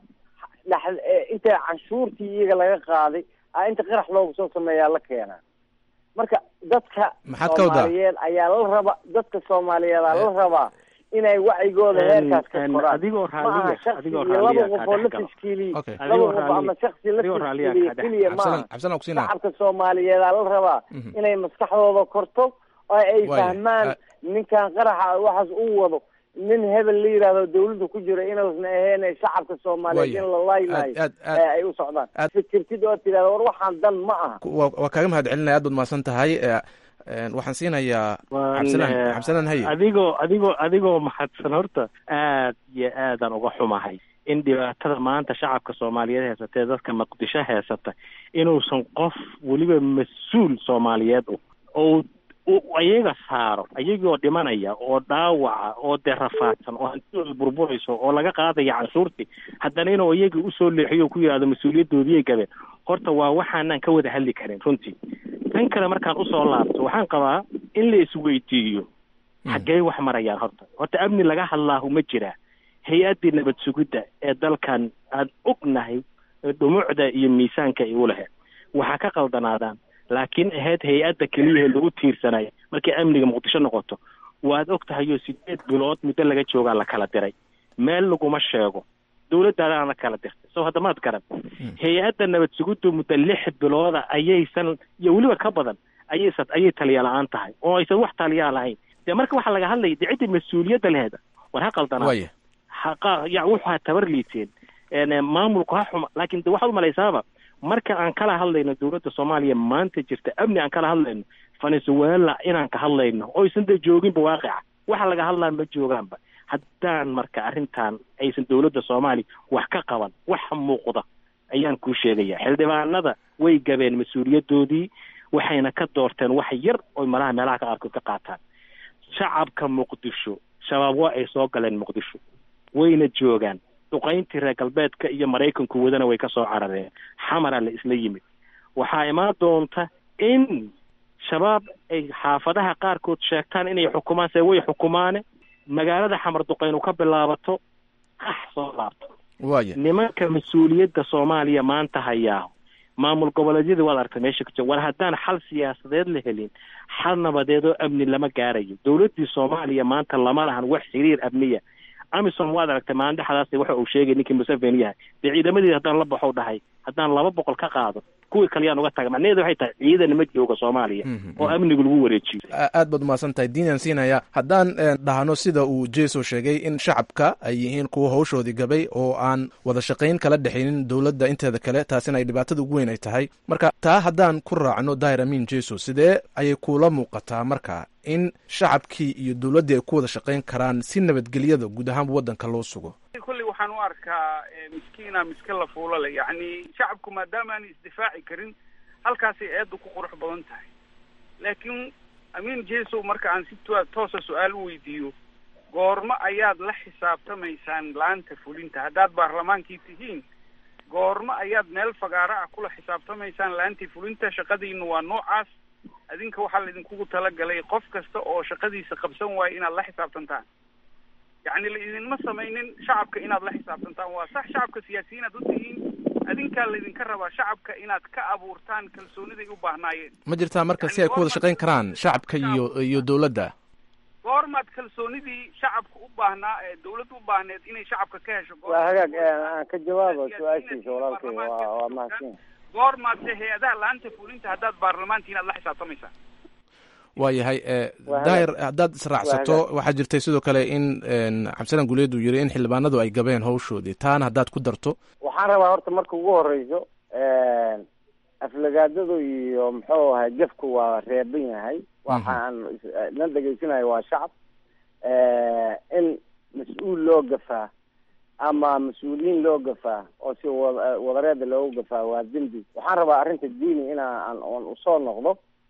inta canshuurtii iyaga laga qaaday a inta qarax loogu soo sameeyaa la keenaa marka dadka soomaaliyeed ayaa la raba dadka soomaaliyeed aa la rabaa inay wacigooda heerkaas ka koraan adigoo raaliya adigoo laba qof oo la tashkiiliy laba qof ama shaksi la tashkiiliy keliya maaha shacabka soomaaliyeed aa la rabaa inay maskaxdooda korto oo ay fahmaan ninkan qaraxa waxaas u wado nin hebel la yidhaahdo dawladda ku jira inasna ahayn shacabka soomaaliyeed in la laaynayo ay u socdaan fikirtid oo tidhahda war waxaan dan ma aha waa kaaga mahad celinaya aad baad mahadsan tahay waxaan siinayaa cabdisalaan cabdisalaan haye adigoo adigoo adigoo mahadsan horta aad iyo aadaan uga xumahay in dhibaatada maanta shacabka soomaaliyeed heysata ee dadka muqdisho heysata inuusan qof weliba mas-uul soomaaliyeed oo ayaga saaro ayagoo dhimanaya oo dhaawaca oo dee rafaadsan oo hantidooda burburayso oo laga qaadaya canshuurtii haddana inuu iyaga usoo leexiyo ku yidhahdo mas-uuliyadoodiyay gabeen horta waa waxaanaan ka wada hadli karin runtii tan kale markaan usoo laabto waxaan qabaa in la isweydiiyo xaggee wax marayaan horta horta amni laga hadlaahu ma jiraa hay-addii nabad sugidda ee dalkan aan ognahay dhumucda iyo miisaanka ay u lahayd waxaa ka qaldanaadaan laakiin ahayd hay-adda keliyahe lagu tiirsanaya markay amniga muqdisho noqoto waad og tahayoo sideed bilood muddo laga joogaa la kala diray meel laguma sheego dawladdaadana la kala dirtay soo hadda maad garan hay-adda nabad sugiddu muddo lix bilooda ayaysan iyo weliba ka badan ayaysa ayay taliya la-aan tahay oo aysan wax taliyaa lahayn dee marka waxaa laga hadlaya dee ciddii mas-uuliyadda leheeda war ha qaldanaa haqa ya waxaa tabar liiteen maamulku ha xuma laakiin de waxaad umalaysaaba marka aan kala hadlayno dawladda soomaaliya maanta jirta amni aan kala hadlayno venezuela inaan ka hadlayno oo aysan de jooginba waaqica waxa laga hadlaan ma joogaanba haddaan marka arrintan aysan dawladda soomaaliya wax ka qaban waxa muuqda ayaan kuu sheegaya xildhibaanada way gabeen mas-uuliyadoodii waxayna ka doorteen wax yar oo malaha meelaha ka qaarkood ka qaataan shacabka muqdisho shabaab waa ay soo galeen muqdisho wayna joogaan duqayntii reer galbeedka iyo maraykanku wadana way ka soo carareen xamara la isla yimid waxaa imaan doonta in shabaab ay xaafadaha qaarkood sheegtaan inay xukumaan se way xukumaane magaalada xamar duqaynu ka bilaabato qax soo laabto nimanka mas-uuliyadda soomaaliya maanta hayaa maamul goboleedyada waad aragtay meesha ka jira war haddaan xal siyaasadeed la helin xal nabadeed oo amni lama gaarayo dawladdii soomaaliya maanta lama lahan wax xiriir amniya amisom waad aragtay maalin dhexdaas waxa uu sheegay ninkii museveni yahay dee ciidamadeeda haddaan la baxo dhahay haddaan laba boqol ka qaado kuwii kaleyaan uga taga macnaheedu waxay tahay ciidan ma jooga soomaaliya oo amnigu lagu wareejiyo aad baad umahadsan tahay diinaan siinaya haddaan dhahno sida uu jeso sheegay in shacabka ay yihiin kuwa hawshoodii gabay oo aan wada shaqayn kala dhexaynin dowladda inteeda kale taasina ay dhibaatada ugu weyn ay tahay marka taa haddaan ku raacno daahir amin jeso sidee ayay kuula muuqataa marka in shacabkii iyo dawladdii ay ku wada shaqayn karaan si nabadgelyada guud ahaanba waddanka loo sugo kulli waxaan u arkaa miskiina miska la fuulo le yacni shacabku maadaama aan isdifaaci karin halkaasay eeddu ku qurux badan tahay laakiin amin jeso marka aan si toosa su-aal u weydiiyo goormo ayaad la xisaabtamaysaan laanta fulinta haddaad baarlamaankii tihiin goormo ayaad meel fagaara ah kula xisaabtamaysaan laantii fulinta shaqadiinu waa noocaas adinka waxaa laidinkugu talagalay qof kasta oo shaqadiisa qabsan waayo inaad la xisaabtantaan yacni la idinma samaynin shacabka inaad la xisaabtantaan. waa sax shacabka siyaasiyiin aad u tihiin, adinkaa laydinka rabaa shacabka inaad ka abuurtaan kalsooniday u baahnaayeen. ma jirtaa marka si ay ku wada shaqayn karaan shacabka iyo iyo dowladda? goormaad kalsoonidii shacabka u baahnaa ee dawladda u baahneed inay shacabka ka hesho waa hagaag aan ka jawaabo su-aashiisa walaalkay. waa waa mahadsan. goormaad se hay-adaha la-aanta fulinta haddaad baarlamaanka inaad la xisaabtamaysaa? waayahay daahir haddaad israacsato waxaa jirtay sidoo kale in cabdisalaan guuleed uu yiri in xildhibaanadu ay gabeen hawshoodii, taana haddaad ku darto. waxaan rabaa horta marka ugu horeyso aflagaadadu iyo muxuu ahay jafku waa reeban yahay. waxaan nan dhegaysanayo waa shacab. in mas-uul loo gafaa ama mas-uuliyiin loo gafaa oo si wadareeda loogu gafaa waa dembi. waxaan rabaa arrinta diini inaan usoo noqdo.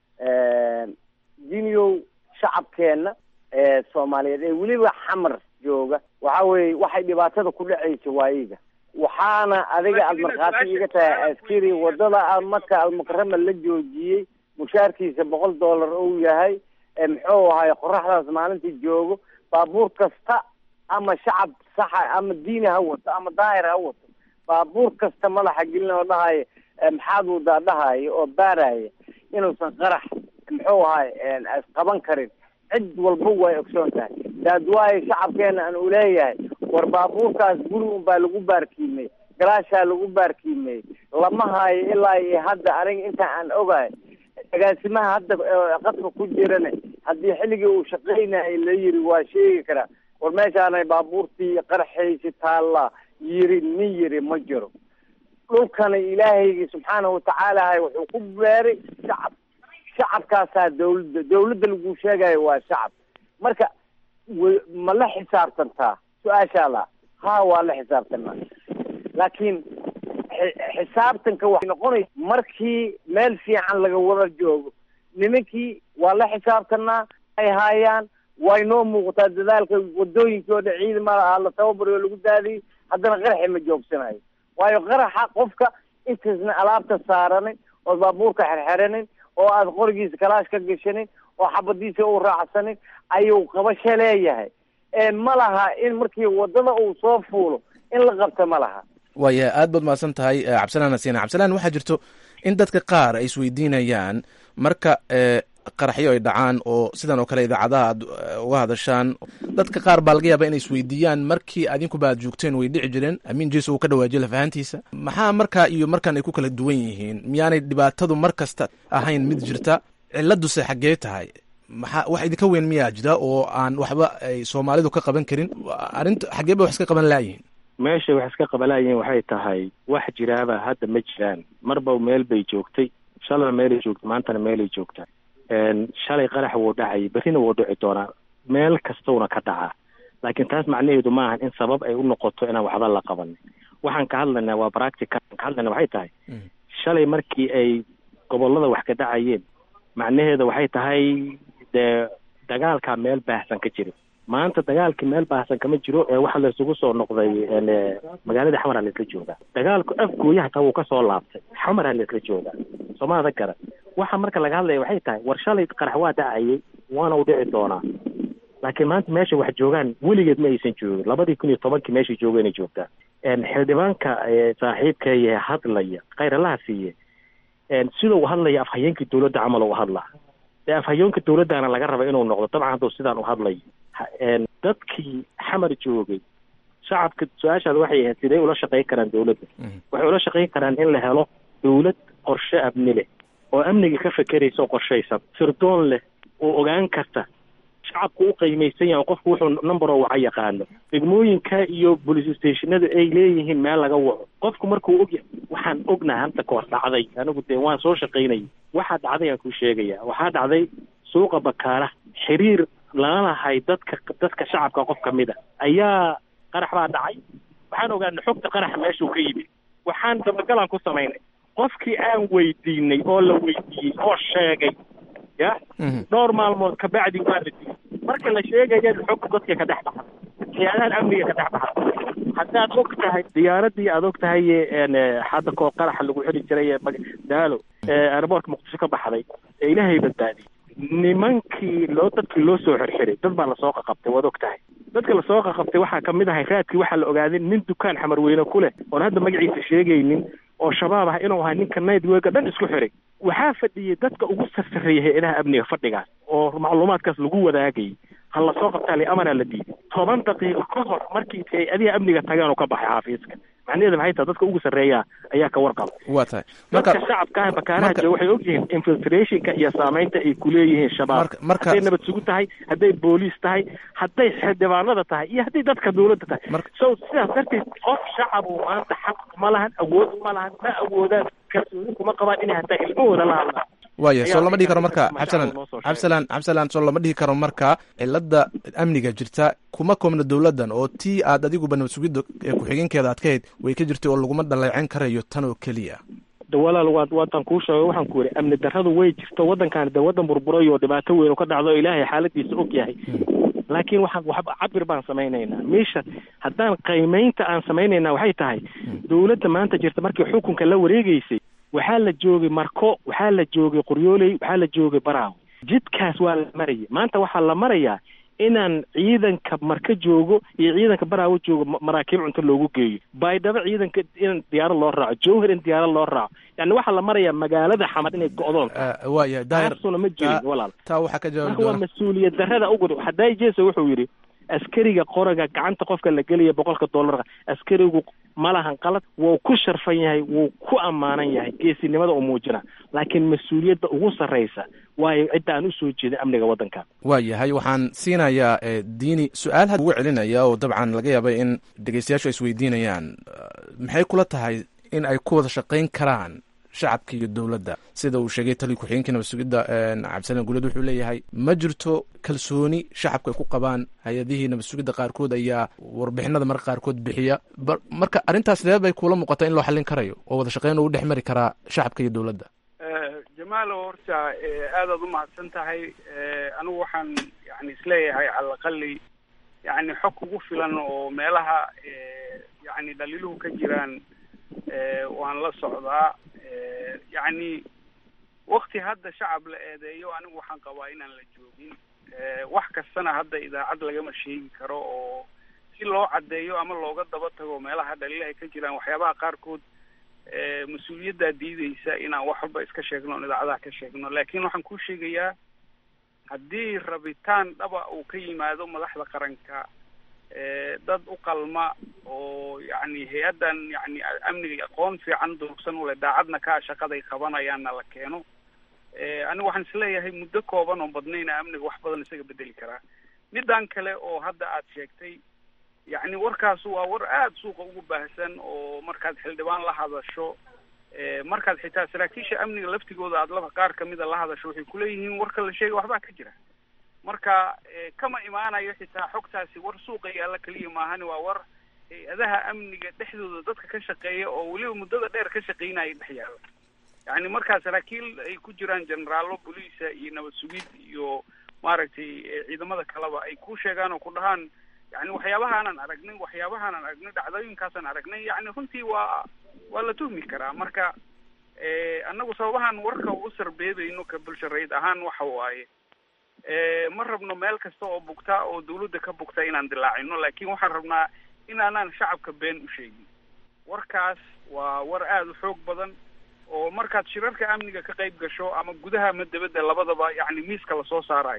diiniyow shacabkeena ee soomaaliyeed ee weliba xamar jooga waxa weeye waxay dhibaatada ku dhacaysa waayiga. waxaana adiga aada markhaati iga tahay askari wadada maka almukarama la joojiyey mushaarkiisa boqol dollar uu yahay. muxuu ahay qoraxdaas maalintii joogo baabuur kasta ama shacab saxa ama diini ha wato ama daahir ha wato baabuur kasta madaxa gelin oo dhahayo maxaad wadaa dhahayo oo baaraya inuusan qarax muxuu ahay isqaban karin. cid walba way ogsoon tahay. daad waayo shacabkeena aan uleeyahay war baabuurkaas guri un baa lagu baarkiimey, galaashaa lagu baarkiimey, lama hayo ilaa iyo hadda aniga inta aan ogahay. agaasimaha hadda qadka ku jirana haddii xilligii uu shaqaynayay la yiri waa sheegi karaa war meeshaanay baabuurtii qarxaysi taallaa yiri nin yiri ma jiro. dhulkana ilaahaygi subxaanahu watacaala wuxuu ku beeray shacab. shacabkaasaa dawladda dawladda lagu sheegayo waa shacab. marka ma la xisaabtantaa su-aashaada? ha waa la xisaabtanaa, laakiin xisaabtanka waxay noqonaysa markii meel fiican laga wada joogo. nimankii waa la xisaabtanaa ay haayaan, way noo muuqataa dadaalka wadooyinkooda ciidamada la tababariyo lagu daadiyey, haddana qaraxi ma joogsanayo. waayo qaraxa qofka intaasna alaabta saaranin oo baabuurka xerxeranin oo aad qorigiisa kalaash ka gashanin oo xabadiisa u raacsanin ayuu qabasho leeyahay. ma laha in markii wadada uu soo fuulo in la qabta ma laha. waaya aad baad mahadsan tahay cabdisalaan asiina. cabdisalaan waxaa jirto in dadka qaar ay isweydiinayaan marka qaraxyo ay dhacaan oo sidan oo kale idaacadaha aad uga hadashaan, dadka qaar baa laga yaaba inay isweydiiyaan markii adinkuba aad joogteen way dhici jireen. amiin jeso uu ka dhawaajiye lafahantiisa. maxaa markaa iyo markan ay ku kala duwan yihiin? miyaanay dhibaatadu mar kasta ahayn mid jirta? ciladuse xaggee tahay? maxaa wax idinka weyn miyaa jira oo aan waxba ay soomaalidu ka qaban karin? arrinta xaggee bay wax iska qaban laayihiin? meesha wax iska qabalaayihiin waxay tahay wax jiraaba hadda ma jiraan. marba meel bay joogtay, shalana meelay joogtay, maantana meelay joogtaa. shalay qarax wuu dhacay, berrina wuu dhici doonaa, meel kastuuna ka dhacaa. laakiin taas macnaheedu ma ahan in sabab ay u noqoto inaan waxba la qabanin. waxaan ka hadlaynaa waa practical. ka hadlayna waxay tahay shalay markii ay gobollada wax ka dhacayeen, macnaheeda waxay tahay dee dagaalkaa meel baahsan ka jira. maanta dagaalkii meel baahsan kama jiro ee waxa la isugu soo noqday magaalada xamar la isla joogaa. dagaalku afgooyaha taa wuu ka soo laabtay, xamar la isla joogaa. Soomaalida gara waxa marka laga hadlayo waxay tahay war shalay qarax waa dhacayay waana u dhici doonaa. laakiin maanta meesha wax joogaan weligeed ma aysan joogin. labadii kun iyo tobankii meesha joogeen ay joogtaa. xildhibaanka saaxiibka ee hadlaya khayrallaha siiye sidoo uu hadlaya afhayeenkii dowladda camal uu hadlaa. dee afhayeenka dowladdaana laga raba inuu noqdo dabcan hadduu sidaan u hadlayo. dadkii xamar joogay shacabka su-aashaada waxay ahayd sidee ula shaqayn karaan dowladda? waxay ula shaqayn karaan in la helo dowlad qorshe amni leh oo amniga ka fekeraysa oo qorshaysan, sirdoon leh oo ogaan karta shacabku u qiimaysan yahay, qofku wuxuu number oo waxa yaqaano, degmooyinka iyo police stationada ay leeyihiin meel laga waco. qofku markuu og waxaan ognahay hanta ka hor dhacday, anigu dee waan soo shaqaynayay, waxaa dhacday aan kuu sheegaya. waxaa dhacday suuqa Bakaara, xiriir lala lahay dadka dadka shacabka qof ka mid a ayaa qarax baa dhacay. waxaan ogaanay xogta qaraxa meeshuu ka yimid. waxaan dabagalaan ku samaynay qofkii aan weydiinay oo la weydiiyey oo sheegay ya dhowr maalmood ka bacdi waa la dilay. marka la sheegaya xogta dadka ka dhex baxay, hay'adaha amniga ka dhex baxay. haddaad og tahay diyaaradii aad og tahay hadda koo qaraxa lagu xiri jiray daalo airportka Muqdisho ka baxday ee ilaahay badbaadiyey. nimankii loo dadkii loo soo xirxiray dad baa lasoo qabtay waad og tahay. dadka lasoo qaqabtay waxaa kamid ahay raadkii waxaa la ogaaday nin dukaan xamarweyne ku leh oon hadda magaciisa sheegaynin oo shabaab ah inuu ahaa ninka nightworka dhan isku xiray waxaa fadhiyay dadka ugu sarsareeya hay-adaha amniga fadhigaas oo macluumaadkaas lagu wadaagayay ha lasoo qabtaa li amaraa la diiday toban daqiiqo ka hor markii hay-adiha amniga tageen oo ka baxay xaafiiska macnaheeda maxay tahay dadka ugu sarreeya ayaa ka warqaba waa tahay marka shacabka bakaaraha jooga waxay ogyihiin infiltrationka iyo saamaynta ay kuleeyihiin shabaab hadday nabad sugu tahay hadday booliis tahay hadday xildhibaanada tahay iyo hadday dadka dawladda tahay so sidaas darteed qof shacab uu maanta xaq ma lahan awood ma lahan ma awoodaan kalsooni kuma qabaan inay hataa ilmahooda la hadlaan waaya soo lama dhihi karo marka cabdisalaan cabdisalaan cabdisalaan soo lama dhihi karo marka cilada amniga jirta kuma koobna dowladdan oo tii aad adiguba nabad sugidda ku-xigeenkeeda aad ka hayd way ka jirtay oo laguma dhaleecin karayo tan oo keliya de walaal waa waataan kuu sheegay waxaan ku yidhi amni darradu way jirto waddankan de waddan burburay oo dhibaato weyn oo ka dhacdo ilaahay xaaladiisa og yahay laakiin waxaan waxba cabir baan samaynaynaa meesha haddaan qiimaynta aan samaynaynaa waxay tahay dowladda maanta jirta markii xukunka la wareegeysay waxaa la joogay marko waxaa la joogay qoryooley waxaa la joogay baraaw jidkaas waa la marayay maanta waxaa la marayaa inaan ciidanka marka joogo iyo ciidanka baraawo joogo maraakiib cunto loogu geeyo baydhabo ciidanka in diyaarad loo raaco jowhar in diyaarad loo raaco yani waxaa la marayaa magaalada xamar inay go'doon waaya taasuna ma jirin walaal taa waxaa ka jawaab marka waa mas-uuliyad darrada ugu hadday jeeso wuxuu yidhi askariga qoraga gacanta qofka la gelaya boqolka dollarka askarigu ma lahan qalad wuu ku sharfan yahay wuu ku ammaanan yahay geesinimada uu muujina laakiin mas-uuliyadda ugu sarraysa waayo cidda aan usoo jeedin amniga waddanka waa yahay waxaan siinayaa diini su-aal had ugu celinaya oo dabcan laga yaabay in dhegeystayaashu ay isweydiinayaan maxay kula tahay in ay ku wada shaqayn karaan shacabka iyo dowladda sida uu sheegay tali ku-xigeenkii nabad sugidda cabdisalaan guuled wuxuu leeyahay ma jirto kalsooni shacabka ay ku qabaan hay-adihii nabad sugidda qaarkood ayaa warbixinada marka qaarkood bixiya marka arrintaas sidee bay kuula muuqata in loo xallin karayo oo wada shaqeyn uu dhex mari karaa shacabka iyo dowladda jamaalo horta aadaad u mahadsan tahay anigu waxaan yani isleeyahay cala aqali yani xog kugu filan oo meelaha yani dhaliiluhu ka jiraan waan la socdaa yacni wakti hadda shacab la eedeeyo anigu waxaan qabaa inaan la joogin wax kastana hadda idaacad lagama sheegi karo oo si loo caddeeyo ama looga daba tago meelaha dhaliilahay ka jiraan waxyaabaha qaarkood mas-uuliyaddaa diideysa inaan wax walba iska sheegno on idaacadaha ka sheegno laakiin waxaan kuu sheegayaa haddii rabitaan dhaba uu ka yimaado madaxda qaranka dad u qalma oo yani hay-addan yani amniga aqoon fiican durugsan u leh daacadna kaa shaqaday qabanayaanna la keeno anigu waxaan isleeyahay muddo kooban oo badnayna amniga wax badan isaga bedeli karaa middan kale oo hadda aad sheegtay yacni warkaas waa war aada suuqa ugu baahsan oo markaad xildhibaan la hadasho markaad xitaa saraakiisha amniga laftigooda aad laba qaar kamida la hadasho waxay kuleeyihiin warka la sheegay waxbaa ka jira marka kama imaanayo xitaa xogtaasi war suuqa yaalla keliya maahani waa war hay-adaha amniga dhexdooda dadka ka shaqeeya oo weliba muddada dheer ka shaqeynaya dhex yaalla yacni markaa saraakiil ay ku jiraan jeneraalo boliisa iyo nabad sugid iyo maaragtay ciidamada kaleba ay ku sheegaan oo ku dhahaan yani waxyaabahaanaan aragnay waxyaabahaanaan aragnay dhacdooyinkaasaan aragnay yani runtii waa waa la tuhmi karaa marka annagu sababahan warka u sarbeebayno ka bulsho rayid ahaan waxa waaye ma rabno meel kasta oo bugta oo dawladda ka bugta inaan dilaacino laakiin waxaan rabnaa inaanaan shacabka been u sheegin warkaas waa war aada u xoog badan oo markaad shirarka amniga ka qayb gasho ama gudaha ama dibadda labadaba yani miiska lasoo saarayo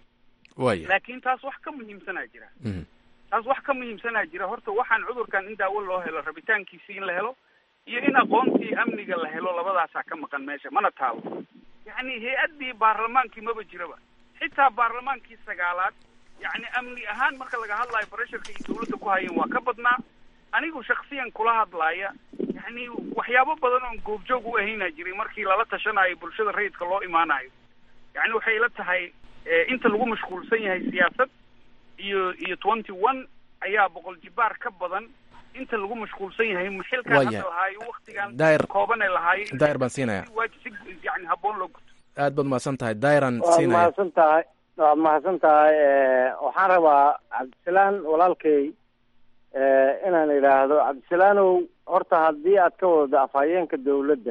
waya laakiin taas wax ka muhiimsanaa jira taas wax ka muhiimsanaa jira horta waxaan cudurkan in daawo loo helo rabitaankiisii in la helo iyo in aqoontii amniga la helo labadaasaa ka maqan meesha mana taalo yacni hay-addii baarlamaankii maba jiraba xitaa baarlamaankii sagaalaad yacni amni ahaan marka laga hadlaayo baresharka iyo dawladda ku hayeen waa ka badnaa anigu shaksiyan kula hadlaaya yacni waxyaabo badan oon goobjoog u ahaynaa jiray markii lala tashanayo bulshada rayidka loo imaanayo yacni waxay ila tahay inta lagu mashquulsan yahay siyaasad iyo iyo twenty one ayaa boqol jibaar ka badan inta lagu mashquulsan yahay maxilkaan hadda lahaayo waktigan kooban ee lahaayo daayir baan siinaya si yani habboon loo guto aad baad mahadsan tahay daayiran waad siinaya mahadsan tahay waad mahadsan tahay waxaan rabaa cabdisalaan walaalkay inaan idhaahdo cabdisalaanow horta haddii aad ka wadado afhayeenka dawladda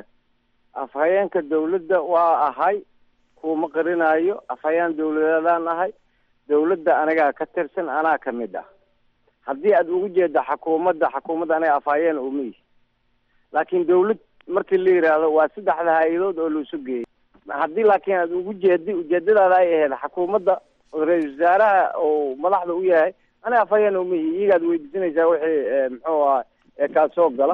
afhayeenka dawladda waa ahay kuma qarinayo afhayeen dawladeedaan ahay dawladda anigaa ka tirsan anaa ka mid ah haddii aad ugu jeedda xukuumadda xukuumadda aniga afhayeen umiyi laakiin dawlad markii la yidhaahdo waa saddexda hay-adood oo laisu geeyay haddii laakiin aad ugu jeedi ujeedadaada ay ahayd xukuumadda ra-iisul wasaaraha oo madaxda u yahay aniga afhayeen umiyi iyagaad weydiisanaysaa wixii muxuu ahaa kaa soo gala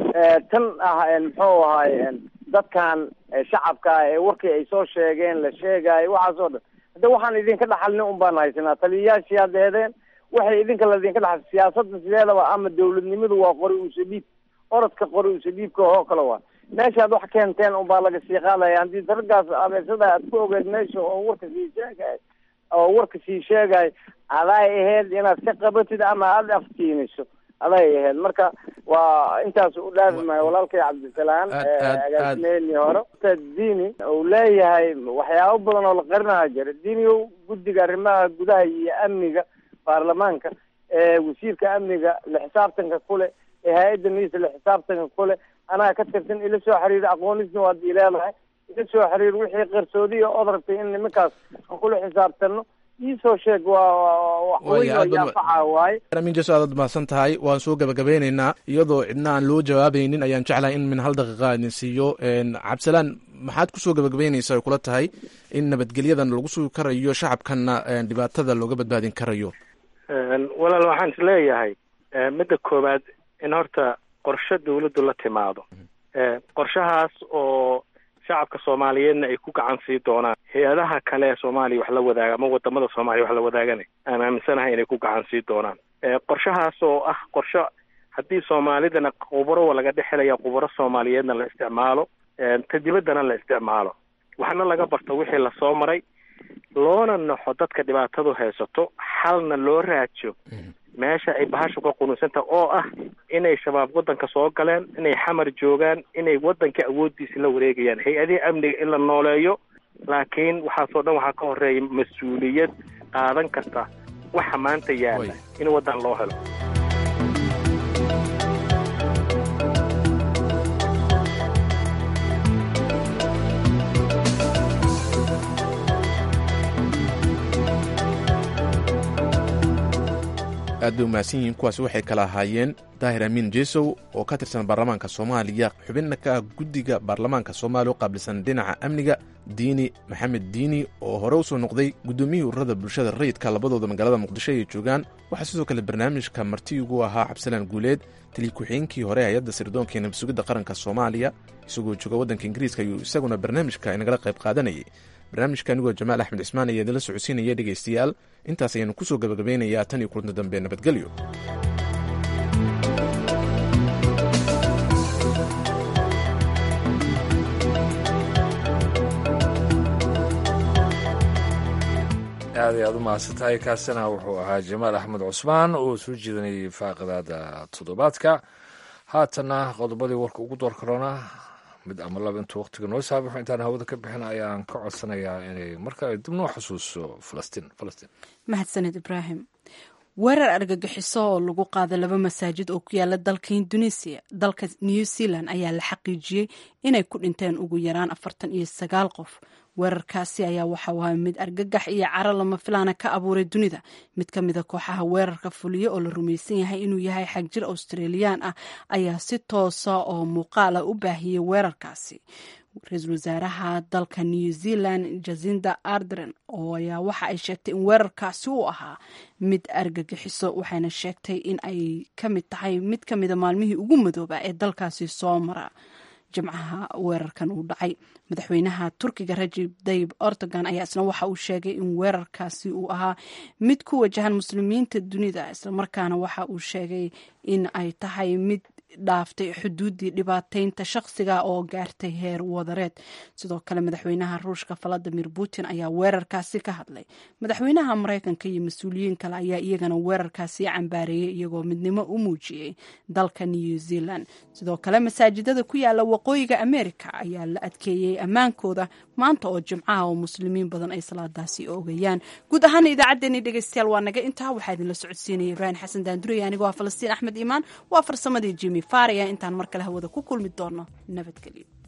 tan ah muxuu ahaay dadkan shacabka ah ee warkii ay soo sheegeen la sheegaayo waxaas oo dhan hadda waxaan idinka dhaxalni un baan haysanaa taliyayaashii aad eedeen waxay idinka ladinka dhaxal siyaasadda sideedaba ama dawladnimadu waa qori usa dhiib orodka qori usa dhiibka oo kale waa meeshaad wax keenteen un baa laga sii qaadaya haddii raggaas abeesada aad ku ogeed meesha oo warka sii sheegay oo warka sii sheegay aday ahayd inaad ka qabatid ama aada aftiiniso aday ahayd marka waa intaas u dhaafi maayo walaalkay cabdisalaan agaasimeeni hore dini uu leeyahay waxyaabo badan oo la qarinaha jira diniyow guddiga arrimaha gudaha iyo amniga baarlamaanka ee wasiirka amniga la xisaabtanka kule ee hay-adda miisa la xisaabtanka kule anaa ka tirsan ila soo xiriir aqoonisna waad ii leedahay ila soo xiriir wixii qarsoodiya ood rabtay in nimankaas aan kula xisaabtano iisoo sheeg waa waxweynyafaca waaye amin jeso aadaad mahadsan tahay waan soo gabagabeyneynaa iyadoo cidna aan loo jawaabaynin ayaan jeclahay in min hal daqiiqa idin siiyo cabdisalaan maxaad kusoo gabagabeyneysaa ay kula tahay in nabadgelyadan lagu sugi karayo shacabkana dhibaatada looga badbaadin karayo walaal waxaan is leeyahay midda koowaad in horta qorshe dawladdu la timaado qorshahaas oo shacabka soomaaliyeedna ay ku gacan sii doonaan hay-adaha kale ee soomaaliya wax la wadaaga ama wadamada soomaaliya wax la wadaagana aan aaminsanahay inay ku gacan sii doonaan qorshahaas oo ah qorshe haddii soomaalidana khubaro laga dhexelaya khubaro soomaaliyeedna la isticmaalo ta dibaddana la isticmaalo waxna laga barto wixii lasoo maray loona naxo dadka dhibaatadu haysato xalna loo raajo meesha ay bahashu ka qunuunsanta oo ah inay shabaab waddanka soo galeen inay xamar joogaan inay waddanka awooddiisa la wareegayaan hay-adihii amniga in la nooleeyo laakiin waxaasoo dhan waxaa ka horeeya mas-uuliyad qaadan karta waxa maanta yaala in waddan loo helo aad bay umahadsan yihiin kuwaasi waxay kala ahaayeen daahir amiin jesow oo ka tirsan baarlamaanka soomaaliya xubinna ka ah guddiga baarlamaanka soomaaliya u qaabilsan dhinaca amniga diini maxamed diini oo hore u soo noqday guddoomiyihii ururada bulshada rayidka labadooda magaalada muqdisho ay joogaan waxaa sidoo kale barnaamijka marti ugu ahaa cabdisalaan guuleed taliya ku-xigeenkii hore hay-adda sirdoonka ee nabasugidda qaranka soomaaliya isagoo jooga waddanka ingiriiska ayuu isaguna barnaamijka inagala qayb qaadanayay barnaamijka anigoo jamaal axmed cismaan ayaa idinla socodsiinaya dhegaystayaal intaas ayaanu ku soo gabagabeynayaa tan iyo kulanta dambe nabadgelyo aad ay aad u mahadsantahay kaasina wuxuu ahaa jamaal axmed cusmaan oo soo jeedanayay faaqidaada toddobaadka haatanna qodobadii warka ugu door karona mid ama laba intuu waqtiga noo saabaxo intaan hawada ka bixin ayaan ka codsanayaa inay markaa dib noo xusuuso falastiin falastiin mahadsaned ibraahim weerar argagixiso oo lagu qaaday laba masaajid oo ku yaala dalka indonesia dalka new zealand ayaa la xaqiijiyey inay ku dhinteen ugu yaraan afartan iyo sagaal qof weerarkaasi ayaa waxa ahaa mid argagax iyo caro lama filaana ka abuuray dunida mid ka mida kooxaha weerarka fuliya oo la rumaysan yahay inuu yahay xagjir australiyaan ah ayaa si toosa oo muuqaala u baahiyey weerarkaasi ra-iisul wasaaraha dalka new zealand jacinda ardern oo ayaa waxa ay sheegtay in weerarkaasi uu ahaa mid argagixiso waxayna sheegtay in ay ka mid tahay mid ka mida maalmihii ugu madooba ee dalkaasi soo mara jimcaha weerarkan uu dhacay madaxweynaha turkiga rajib tayyib erdogan ayaa isna waxa uu sheegay in weerarkaasi uu ahaa mid ku wajahan muslimiinta dunida islamarkaana waxa uu sheegay in ay tahay mid dhaaftay xuduuddii dhibaateynta shaqsiga oo gaartay heer wadareed sidoo kale madaxweynaha ruushka valadimir putin ayaa weerarkaasi ka hadlay madaxweynaha maraykanka iyo mas-uuliyiin kale ayaa iyagana weerarkaasi cambaareeyey iyagoo midnimo u muujiyey dalka new zealand sidoo kale masaajidada ku yaala waqooyiga america ayaa la adkeeyey ammaankooda maanta oo jimcaha oo muslimiin badan ay salaadaasi oogayaan guud ahaana idaacaddeenii dhegeystayaal waa naga intaa waxaa idinla socodsiinaya ibraahim xasan daandurey anigoo ah falastiin axmed iimaan waa farsamadii jimi faariya intaan mar kale hawada ku kulmi doono nabadgelyo